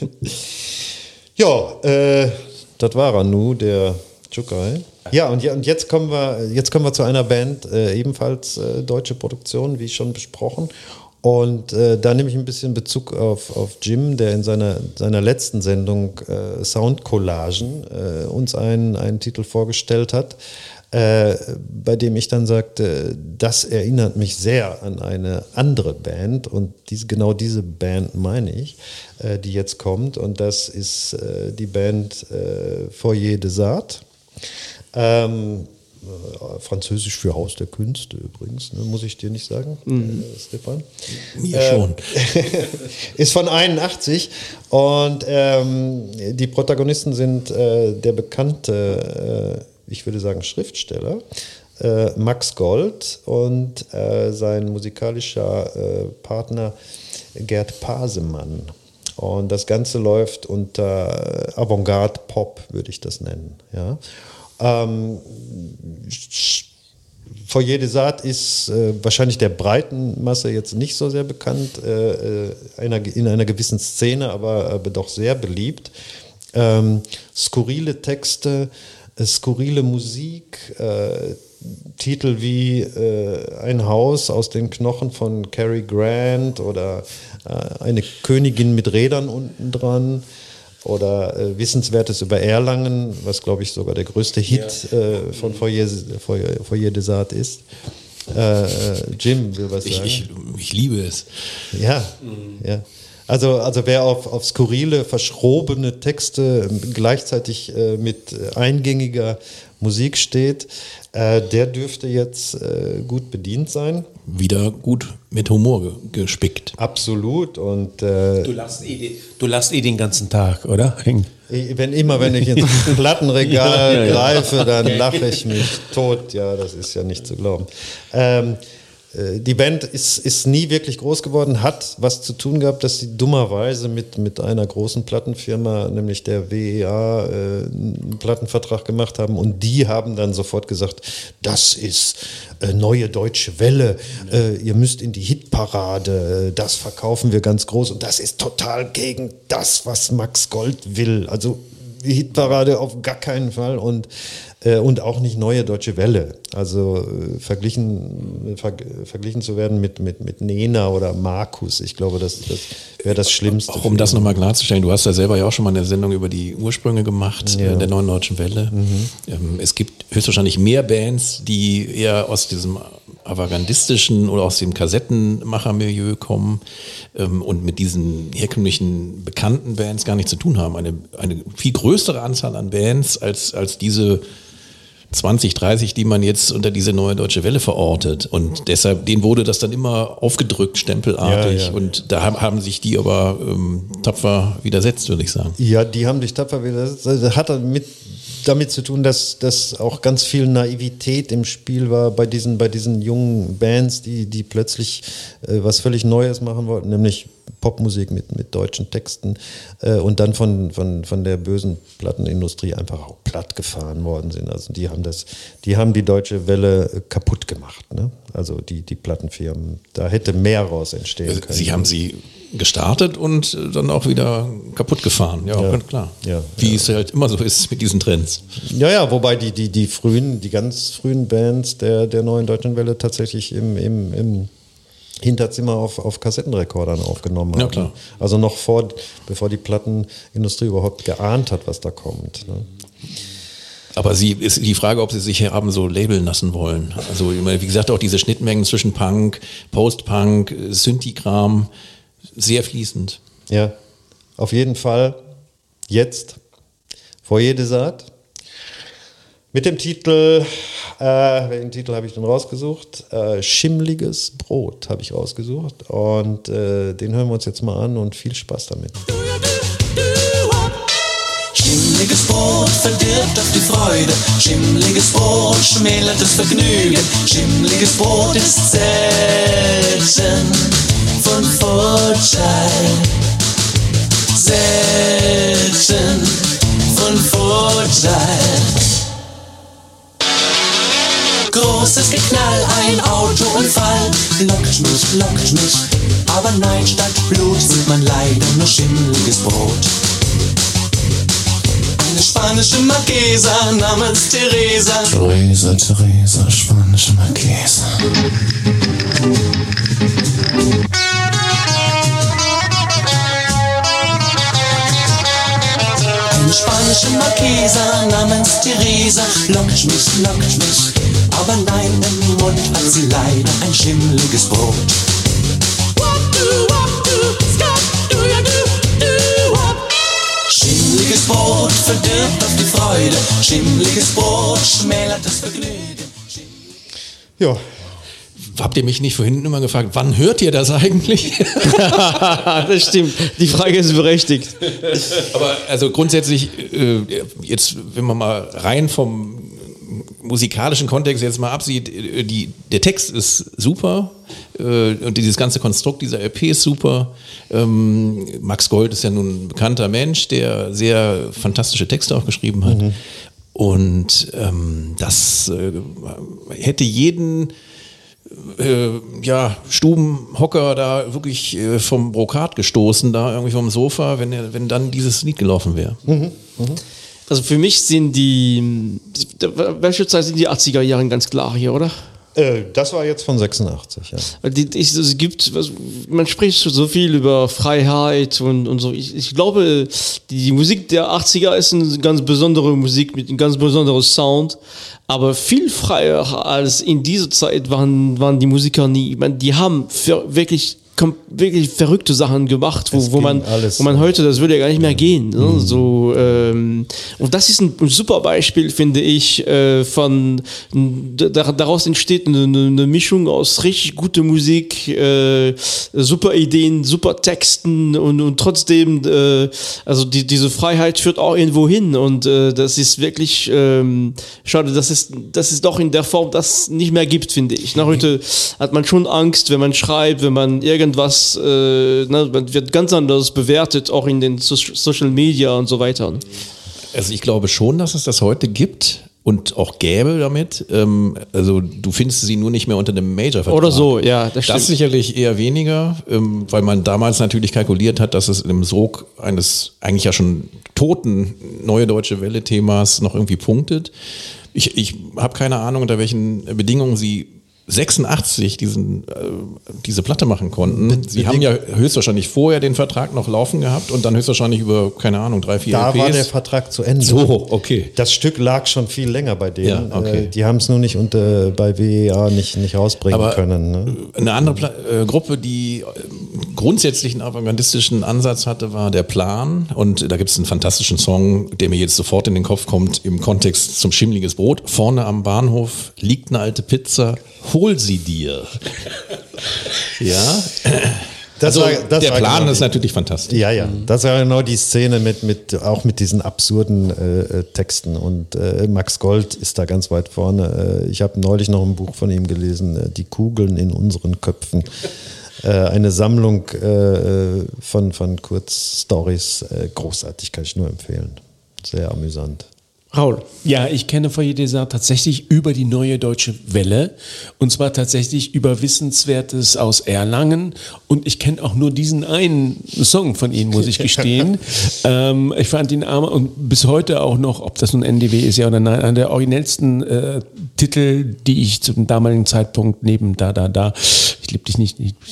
Ja, das war er nu, der Chukai. Ja, und jetzt kommen wir zu einer Band, ebenfalls deutsche Produktion, wie schon besprochen. Und da nehme ich ein bisschen Bezug auf Jim, der in seiner letzten Sendung Soundcollagen uns einen Titel vorgestellt hat, bei dem ich dann sagte, das erinnert mich sehr an eine andere Band und genau diese Band meine ich, die jetzt kommt, und das ist die Band Foyer des Arts. Französisch für Haus der Künste übrigens, ne, muss ich dir nicht sagen, Stefan? Mir schon. Ist von 81 und die Protagonisten sind der bekannte, ich würde sagen Schriftsteller, Max Gold und sein musikalischer Partner Gerd Pasemann. Und das Ganze läuft unter Avantgarde-Pop, würde ich das nennen. Ja. Foyer des Arts ist wahrscheinlich der breiten Masse jetzt nicht so sehr bekannt, in einer gewissen Szene, aber doch sehr beliebt. Skurrile Texte, skurrile Musik, Titel wie Ein Haus aus den Knochen von Cary Grant oder Eine Königin mit Rädern unten dran. Oder Wissenswertes über Erlangen, was, glaube ich, sogar der größte Hit von Foyer des Arts ist. Jim will was sagen. Ich liebe es. Ja, ja. Also wer auf skurrile, verschrobene Texte gleichzeitig mit eingängiger Musik steht, der dürfte jetzt gut bedient sein. Wieder gut mit Humor gespickt. Absolut. Und Du lachst den ganzen Tag, oder? wenn ich ins Plattenregal greife, dann lache ich mich tot. Ja, das ist ja nicht zu glauben. Die Band ist nie wirklich groß geworden, hat was zu tun gehabt, dass sie dummerweise mit einer großen Plattenfirma, nämlich der WEA, einen Plattenvertrag gemacht haben, und die haben dann sofort gesagt, das ist neue deutsche Welle, ihr müsst in die Hitparade, das verkaufen wir ganz groß, und das ist total gegen das, was Max Gold will. Also die Hitparade auf gar keinen Fall und auch nicht neue deutsche Welle. Also verglichen zu werden mit Nena oder Markus, ich glaube, das wäre das Schlimmste. Auch um das nochmal klarzustellen, du hast ja selber ja auch schon mal eine Sendung über die Ursprünge gemacht, der neuen deutschen Welle. Es gibt höchstwahrscheinlich mehr Bands, die eher aus diesem avantgardistischen oder aus dem Kassettenmachermilieu kommen und mit diesen herkömmlichen bekannten Bands gar nichts zu tun haben. Eine viel größere Anzahl an Bands als diese 20, 30, die man jetzt unter diese neue deutsche Welle verortet. Und deshalb, denen wurde das dann immer aufgedrückt, stempelartig. Und da haben sich die aber tapfer widersetzt, würde ich sagen. Ja, die haben sich tapfer widersetzt. Das hat damit zu tun, dass auch ganz viel Naivität im Spiel war bei diesen jungen Bands, die plötzlich was völlig Neues machen wollten, nämlich Popmusik mit deutschen Texten und dann von der bösen Plattenindustrie einfach auch platt gefahren worden sind. Also die haben die deutsche Welle kaputt gemacht, ne? Also die Plattenfirmen. Da hätte mehr raus entstehen können. Sie haben sie gestartet und dann auch wieder kaputt gefahren, ganz klar. Ja, wie es halt immer so ist mit diesen Trends. Ja, wobei die ganz frühen Bands der neuen deutschen Welle tatsächlich im Hinterzimmer auf Kassettenrekordern aufgenommen haben. Ja, klar. Also noch bevor die Plattenindustrie überhaupt geahnt hat, was da kommt. Ne? Aber ist die Frage, ob sie sich haben so labeln lassen wollen. Also wie gesagt, auch diese Schnittmengen zwischen Punk, Post-Punk, Synthi-Kram, sehr fließend. Ja, auf jeden Fall jetzt Foyer des Arts. Mit dem Titel, welchen Titel habe ich denn rausgesucht? Schimmliges Brot habe ich rausgesucht und den hören wir uns jetzt mal an und viel Spaß damit. Schimmliges Brot verdirbt auf die Freude, schimmliges Brot schmälert das Vergnügen, schimmliges Brot ist selten von Vorteil, selten von Vorteil. Großes Geknall, ein Autounfall, lockt mich, aber nein, statt Blut sieht man leider nur schimmliges Brot. Eine spanische Marquesa namens Teresa. Teresa, spanische Marquesa. Eine spanische Marquesa namens Teresa lockt mich, aber nein, im Mund hat sie leider ein schimmliges Brot. Schimmliges Brot verdirbt auf die Freude, schimmliges Brot schmälert das Vergnügen. Ja. Habt ihr mich nicht vorhin immer gefragt, wann hört ihr das eigentlich? Das stimmt, die Frage ist berechtigt. Aber also grundsätzlich, jetzt, wenn man mal rein vom musikalischen Kontext jetzt mal absieht, der Text ist super und dieses ganze Konstrukt dieser LP ist super. Max Gold ist ja nun ein bekannter Mensch, der sehr fantastische Texte auch geschrieben hat. Und das hätte jeden Stubenhocker da wirklich vom Brokat gestoßen, da irgendwie vom Sofa, wenn dann dieses Lied gelaufen wäre. Also für mich sind welche Zeit sind die 80er Jahre ganz klar hier, oder? Das war jetzt von 86, ja. Man spricht so viel über Freiheit und so. Ich glaube, die Musik der 80er ist eine ganz besondere Musik mit einem ganz besonderen Sound. Aber viel freier als in dieser Zeit waren die Musiker nie. Ich meine, die haben wirklich verrückte Sachen gemacht, wo man heute, das würde ja gar nicht mehr gehen. Ne? So, und das ist ein super Beispiel, finde ich, daraus entsteht eine Mischung aus richtig guter Musik, super Ideen, super Texten und trotzdem, also diese Freiheit führt auch irgendwo hin und das ist wirklich schade, dass es doch in der Form das nicht mehr gibt, finde ich. Na, heute hat man schon Angst, wenn man schreibt, wenn man irgendwas, man wird ganz anders bewertet, auch in den Social Media und so weiter. Also ich glaube schon, dass es das heute gibt und auch gäbe damit. Also du findest sie nur nicht mehr unter einem Major-Vertrag. Oder so, ja, das stimmt. Das sicherlich eher weniger, weil man damals natürlich kalkuliert hat, dass es im Sog eines eigentlich ja schon toten Neue Deutsche Welle-Themas noch irgendwie punktet. Ich habe keine Ahnung, unter welchen Bedingungen sie 86 diese Platte machen konnten. Sie haben ja höchstwahrscheinlich vorher den Vertrag noch laufen gehabt und dann höchstwahrscheinlich über, keine Ahnung, 3-4 Da LPs. war der Vertrag zu Ende. So, okay. Das Stück lag schon viel länger bei denen. Ja, okay. Die haben es nur nicht bei WEA nicht rausbringen können. Ne? Eine andere Gruppe, die grundsätzlich einen avantgardistischen Ansatz hatte, war der Plan. Und da gibt es einen fantastischen Song, der mir jetzt sofort in den Kopf kommt, im Kontext zum Schimmliges Brot. Vorne am Bahnhof liegt eine alte Pizza, hol sie dir. Ja. Der Plan genau ist natürlich fantastisch. Ja, ja. Das war genau die Szene auch mit diesen absurden Texten. Und Max Gold ist da ganz weit vorne. Ich habe neulich noch ein Buch von ihm gelesen, Die Kugeln in unseren Köpfen. Eine Sammlung von Kurzstories. Großartig, kann ich nur empfehlen. Sehr amüsant. Raul. Ja, ich kenne Foyer des Arts tatsächlich über die Neue Deutsche Welle und zwar tatsächlich über Wissenswertes aus Erlangen und ich kenne auch nur diesen einen Song von ihnen, muss ich gestehen. Ich fand ihn und bis heute auch noch, ob das nun NDW ist ja oder nein, einer der originellsten Titel, die ich zum damaligen Zeitpunkt neben Da, Ich lieb dich nicht,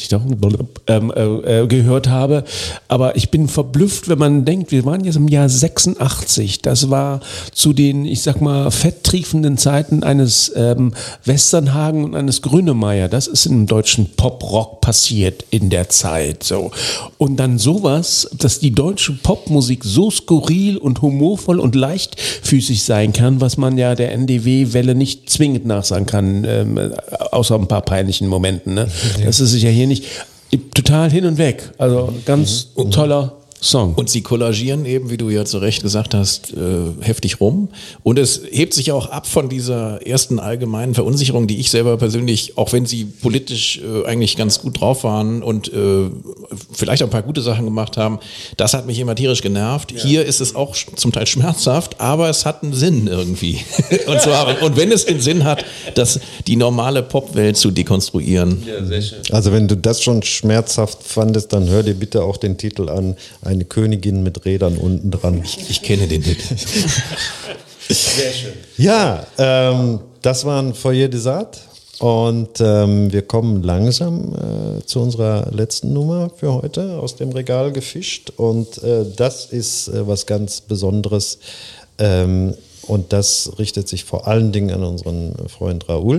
gehört habe. Aber ich bin verblüfft, wenn man denkt, wir waren jetzt im Jahr 86. Das war zu den, ich sag mal, fetttriefenden Zeiten eines Westernhagen und eines Grönemeyer. Das ist im deutschen Pop-Rock passiert in der Zeit. So. Und dann sowas, dass die deutsche Popmusik so skurril und humorvoll und leichtfüßig sein kann, was man ja der NDW-Welle nicht zwingend nachsagen kann, außer ein paar peinlichen Momenten. Ne? Das ist sicher hier nicht. Total hin und weg. Also ganz toller Song. Und sie kollagieren eben, wie du ja zu Recht gesagt hast, heftig rum. Und es hebt sich auch ab von dieser ersten allgemeinen Verunsicherung, die ich selber persönlich, auch wenn sie politisch eigentlich ganz gut drauf waren und vielleicht auch ein paar gute Sachen gemacht haben, das hat mich immer tierisch genervt. Ja. Hier ist es auch zum Teil schmerzhaft, aber es hat einen Sinn irgendwie. Und wenn es den Sinn hat, dass die normale Popwelt zu dekonstruieren. Ja, sehr schön. Also wenn du das schon schmerzhaft fandest, dann hör dir bitte auch den Titel an, Eine Königin mit Rädern unten dran. Ich kenne den Titel. Sehr schön. Ja, das war ein Foyer des Arts und wir kommen langsam zu unserer letzten Nummer für heute, aus dem Regal gefischt, und das ist was ganz Besonderes und das richtet sich vor allen Dingen an unseren Freund Raoul,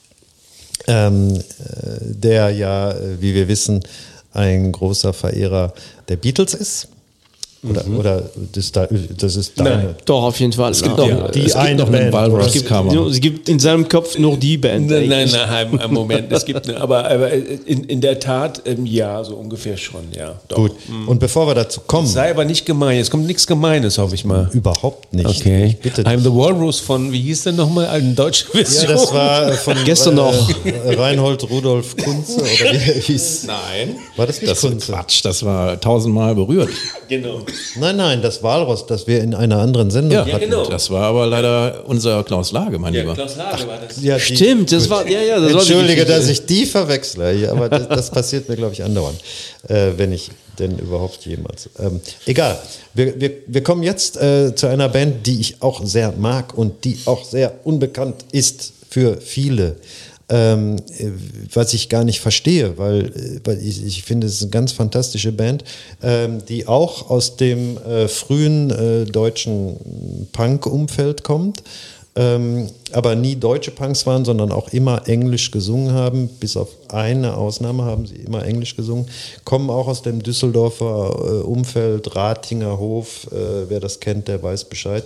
der ja, wie wir wissen, ein großer Verehrer der Beatles ist. Oder das ist deine. Nein, doch, auf jeden Fall. Es gibt noch die eine Band. Es gibt in seinem Kopf nur die Band. Nein, Moment. Es gibt aber in der Tat, ja, so ungefähr schon, ja. Doch. Gut. Und bevor wir dazu kommen. Sei aber nicht gemein. Es kommt nichts Gemeines, hoffe ich mal. Überhaupt nicht. Okay. Bitte. I'm the Walrus von, wie hieß denn nochmal, eine deutsche Version? Ja, das war von gestern noch. Reinhold Rudolf Kunze, oder wie er hieß. Nein. War das nicht Kunze? Quatsch, das war 1000-mal berührt. Genau. Nein, das Walross, das wir in einer anderen Sendung hatten. Genau. Das war aber leider unser Klaus Lage, mein Lieber. Klaus Lage war das. Ja, stimmt, das war, das Entschuldige, dass ich die verwechsle, aber das passiert mir, glaube ich, andauernd, wenn ich denn überhaupt jemals. Egal, wir kommen jetzt zu einer Band, die ich auch sehr mag und die auch sehr unbekannt ist für viele. Was ich gar nicht verstehe, weil ich finde, es ist eine ganz fantastische Band, die auch aus dem frühen deutschen Punk-Umfeld kommt, aber nie deutsche Punks waren, sondern auch immer Englisch gesungen haben. Bis auf eine Ausnahme haben sie immer Englisch gesungen. Kommen auch aus dem Düsseldorfer Umfeld, Ratinger Hof, wer das kennt, der weiß Bescheid.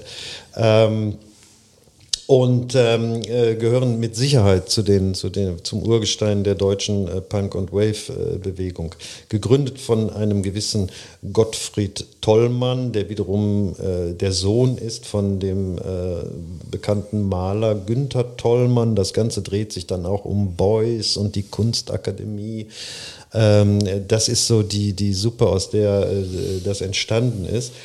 Und gehören mit Sicherheit zum Urgestein der deutschen Punk- und Wave-Bewegung. Gegründet von einem gewissen Gottfried Tollmann, der wiederum der Sohn ist von dem bekannten Maler Günther Tollmann. Das Ganze dreht sich dann auch um Beuys und die Kunstakademie. Das ist so die Suppe, aus der das entstanden ist.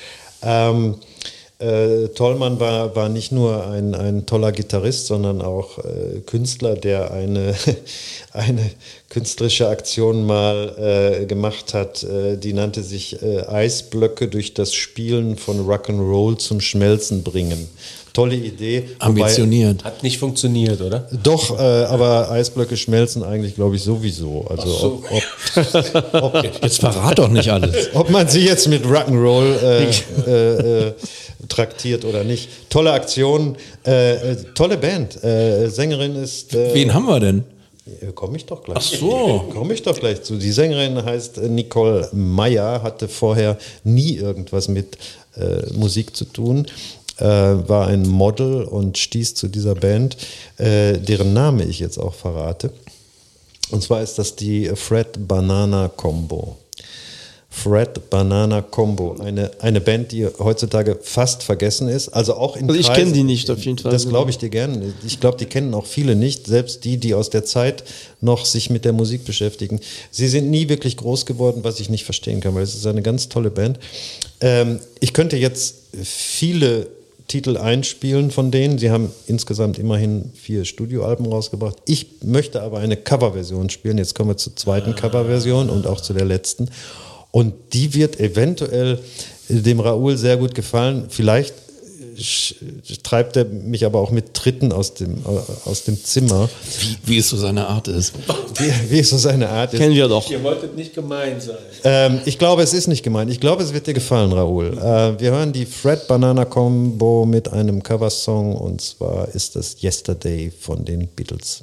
Tollmann war nicht nur ein toller Gitarrist, sondern auch Künstler, der eine künstlerische Aktion mal gemacht hat, die nannte sich Eisblöcke durch das Spielen von Rock'n'Roll zum Schmelzen bringen. Tolle Idee. Ambitioniert. Hat nicht funktioniert, oder? Doch, aber Eisblöcke schmelzen eigentlich, glaube ich, sowieso. Also jetzt verrat doch nicht alles. Ob man sie jetzt mit Rock'n'Roll traktiert oder nicht. Tolle Aktion, tolle Band. Sängerin ist... Wen haben wir denn? Komme ich doch gleich. Ach so. Komme ich doch gleich zu. Die Sängerin heißt Nicole Meyer, hatte vorher nie irgendwas mit Musik zu tun. War ein Model und stieß zu dieser Band, deren Name ich jetzt auch verrate. Und zwar ist das die Fred Banana Combo. Fred Banana Combo, eine Band, die heutzutage fast vergessen ist. Also auch in ich kenne die nicht auf jeden Fall. Das glaube ich dir gerne. Ich glaube, die kennen auch viele nicht, selbst die aus der Zeit noch sich mit der Musik beschäftigen. Sie sind nie wirklich groß geworden, was ich nicht verstehen kann, weil es ist eine ganz tolle Band. Ich könnte jetzt viele Titel einspielen von denen. Sie haben insgesamt immerhin 4 Studioalben rausgebracht. Ich möchte aber eine Coverversion spielen. Jetzt kommen wir zur zweiten Coverversion und auch zu der letzten. Und die wird eventuell dem Raoul sehr gut gefallen. Vielleicht treibt er mich aber auch mit Tritten aus dem Zimmer. Wie es so seine Art ist. Wie es so seine Art ist. Kennen wir doch. Ihr wolltet nicht gemein sein. Ich glaube, es ist nicht gemeint. Ich glaube, es wird dir gefallen, Raoul. Wir hören die Fred Banana Combo mit einem Coversong und zwar ist das Yesterday von den Beatles.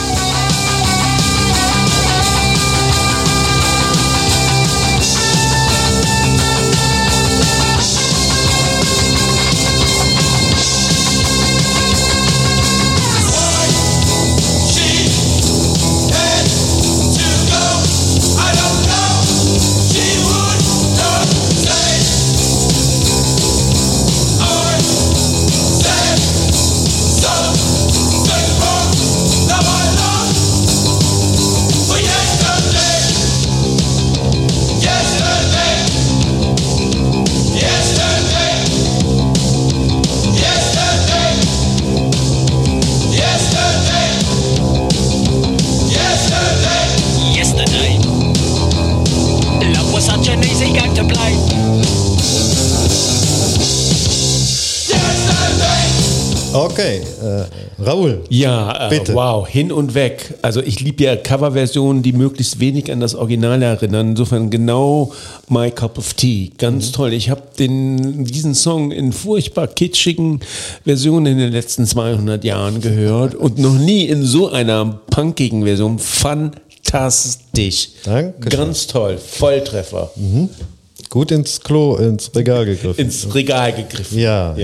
Okay, Raoul. Ja, bitte. Wow, hin und weg. Also ich liebe ja Coverversionen, die möglichst wenig an das Original erinnern. Insofern genau my cup of tea. Ganz toll. Ich habe diesen Song in furchtbar kitschigen Versionen in den letzten 200 Jahren gehört und noch nie in so einer punkigen Version. Fantastisch. Danke. Ganz toll. Volltreffer. Gut ins Regal gegriffen. Ins Regal gegriffen. Ja.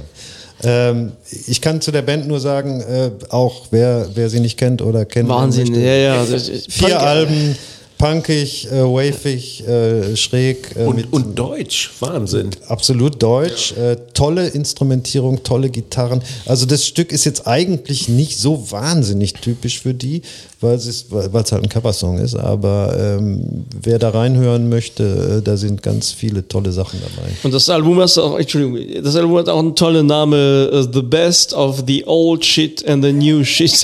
Ich kann zu der Band nur sagen, auch wer sie nicht kennt oder kennt. Wahnsinn, ja. 4 Alben, punkig, wavig, schräg. Und deutsch, Wahnsinn. Absolut deutsch, tolle Instrumentierung, tolle Gitarren. Also das Stück ist jetzt eigentlich nicht so wahnsinnig typisch für die, weil es halt ein Coversong ist, aber wer da reinhören möchte, da sind ganz viele tolle Sachen dabei. Und das Album hat auch einen tollen Namen, The Best of the Old Shit and the New Shit.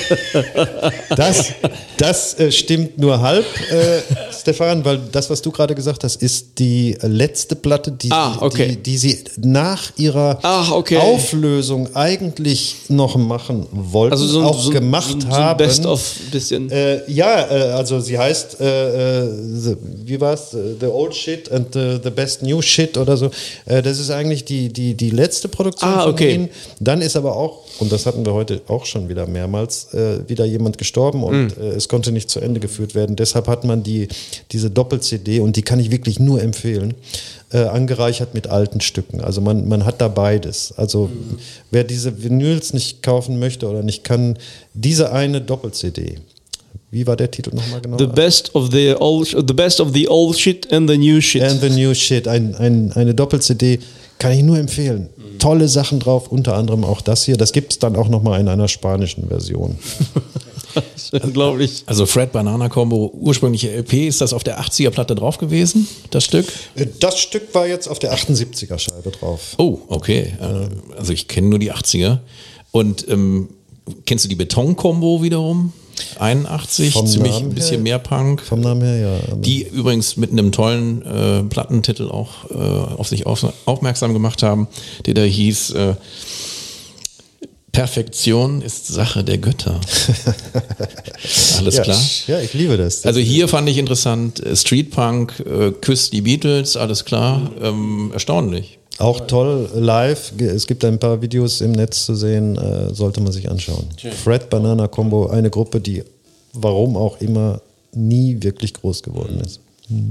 Das stimmt nur halb, Stefan, weil das, was du gerade gesagt hast, ist die letzte Platte, die sie nach ihrer Auflösung eigentlich noch machen wollten, also gemacht haben. Best of bisschen. Also sie heißt, wie war's? The Old Shit and the Best New Shit oder so. Das ist eigentlich die letzte Produktion von ihnen. Dann ist aber auch, und das hatten wir heute auch schon wieder mehrmals, wieder jemand gestorben und es konnte nicht zu Ende geführt werden. Deshalb hat man diese Doppel-CD, und die kann ich wirklich nur empfehlen, angereichert mit alten Stücken. Also man hat da beides. Also wer diese Vinyls nicht kaufen möchte oder nicht kann, diese eine Doppel-CD. Wie war der Titel nochmal genau? The Best of the Old Shit and the New Shit. And the New Shit. Eine Doppel-CD kann ich nur empfehlen. Tolle Sachen drauf, unter anderem auch das hier. Das gibt es dann auch nochmal in einer spanischen Version. Unglaublich. Also Fred Banana Combo, ursprüngliche LP, ist das auf der 80er Platte drauf gewesen, das Stück? Das Stück war jetzt auf der 78er Scheibe drauf. Oh, okay. Also ich kenne nur die 80er. Und kennst du die Beton-Kombo wiederum? 81, vom ziemlich Namen ein bisschen her, mehr Punk. Vom Namen her, ja. Die übrigens mit einem tollen Plattentitel auch auf sich aufmerksam gemacht haben, der da hieß Perfektion ist Sache der Götter. Alles klar? Ja, ich liebe das. Also hier fand ich interessant, Street Punk, küsst die Beatles, alles klar, erstaunlich. Auch toll live. Es gibt ein paar Videos im Netz zu sehen, sollte man sich anschauen. Fred Banana Combo, eine Gruppe, die warum auch immer nie wirklich groß geworden ist.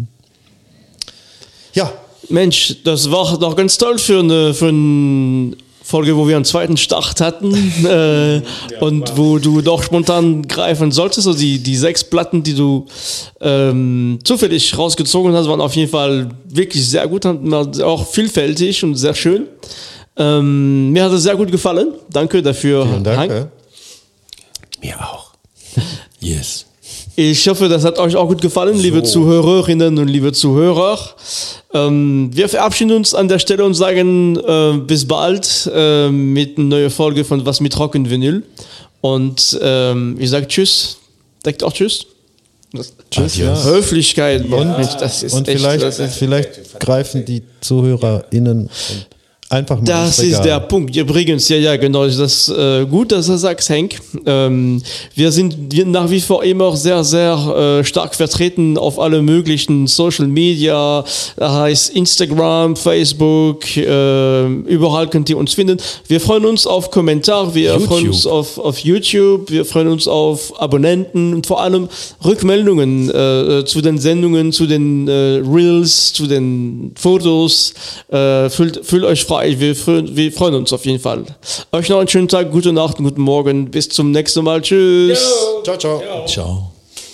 Ja. Mensch, das war doch ganz toll für eine Folge, wo wir einen zweiten Start hatten und wo du doch spontan greifen solltest. Also die 6 Platten, die du zufällig rausgezogen hast, waren auf jeden Fall wirklich sehr gut, auch vielfältig und sehr schön. Mir hat es sehr gut gefallen. Danke dafür, Vielen Dank. Hank. Mir auch. Yes. Ich hoffe, das hat euch auch gut gefallen, liebe Zuhörerinnen und liebe Zuhörer. Wir verabschieden uns an der Stelle und sagen bis bald mit einer neuen Folge von Was mit Rock und Vinyl. Und ich sage Tschüss. Sagt auch Tschüss. Tschüss. Ja. Höflichkeit. Und, das ist und echt, vielleicht greifen die ZuhörerInnen und Einfach mal Das ins Regal. ist der Punkt. Übrigens, ja, genau. Das ist gut, dass du sagst, Henk. Wir sind nach wie vor immer sehr, sehr stark vertreten auf alle möglichen Social Media. Das heißt Instagram, Facebook, überall könnt ihr uns finden. Wir freuen uns auf Kommentare, wir freuen uns auf YouTube, wir freuen uns auf Abonnenten und vor allem Rückmeldungen zu den Sendungen, zu den Reels, zu den Fotos. Fühlt euch frei. Wir freuen uns auf jeden Fall. Euch noch einen schönen Tag, gute Nacht, guten Morgen. Bis zum nächsten Mal. Tschüss. Ciao, ciao. Ciao.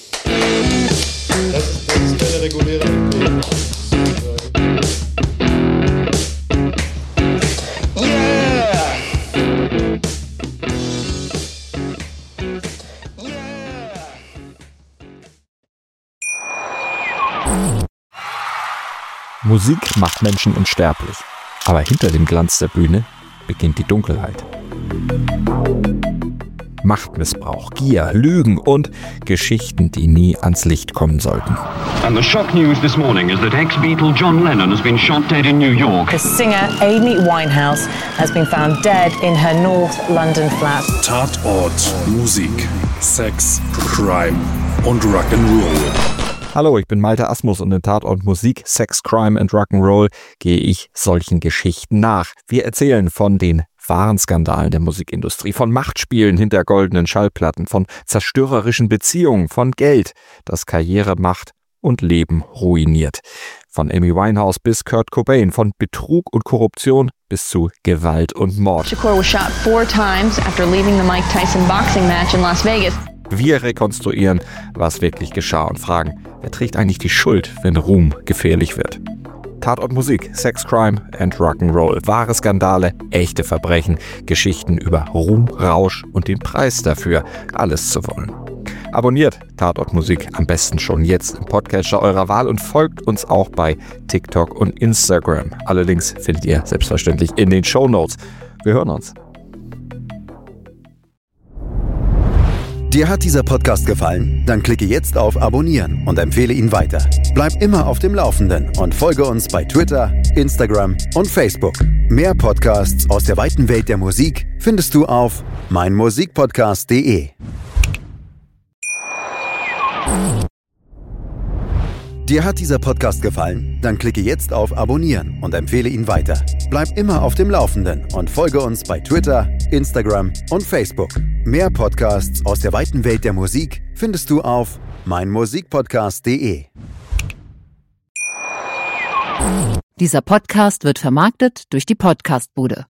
Das ist keine reguläre MP. Musik macht Menschen unsterblich. Aber hinter dem Glanz der Bühne beginnt die Dunkelheit. Machtmissbrauch, Gier, Lügen und Geschichten, die nie ans Licht kommen sollten. And the shock news this morning is that ex-Beatle John Lennon has been shot dead in New York. The singer Amy Winehouse has been found dead in her North London flat. Tatort, Musik, Sex, Crime und Rock'n'Roll. Hallo, ich bin Malte Asmus und in Tatort Musik, Sex, Crime and Rock'n'Roll gehe ich solchen Geschichten nach. Wir erzählen von den wahren Skandalen der Musikindustrie, von Machtspielen hinter goldenen Schallplatten, von zerstörerischen Beziehungen, von Geld, das Karriere macht und Leben ruiniert. Von Amy Winehouse bis Kurt Cobain, von Betrug und Korruption bis zu Gewalt und Mord. Shakur was shot 4 times after leaving the Mike Tyson boxing match in Las Vegas. Wir rekonstruieren, was wirklich geschah und fragen, wer trägt eigentlich die Schuld, wenn Ruhm gefährlich wird? Tatort Musik, Sex, Crime and Rock'n'Roll. Wahre Skandale, echte Verbrechen, Geschichten über Ruhm, Rausch und den Preis dafür, alles zu wollen. Abonniert Tatort Musik am besten schon jetzt im Podcatcher eurer Wahl und folgt uns auch bei TikTok und Instagram. Alle Links findet ihr selbstverständlich in den Shownotes. Wir hören uns. Dir hat dieser Podcast gefallen? Dann klicke jetzt auf Abonnieren und empfehle ihn weiter. Bleib immer auf dem Laufenden und folge uns bei Twitter, Instagram und Facebook. Mehr Podcasts aus der weiten Welt der Musik findest du auf meinmusikpodcast.de. Dir hat dieser Podcast gefallen? Dann klicke jetzt auf Abonnieren und empfehle ihn weiter. Bleib immer auf dem Laufenden und folge uns bei Twitter, Instagram und Facebook. Mehr Podcasts aus der weiten Welt der Musik findest du auf meinmusikpodcast.de. Dieser Podcast wird vermarktet durch die Podcastbude.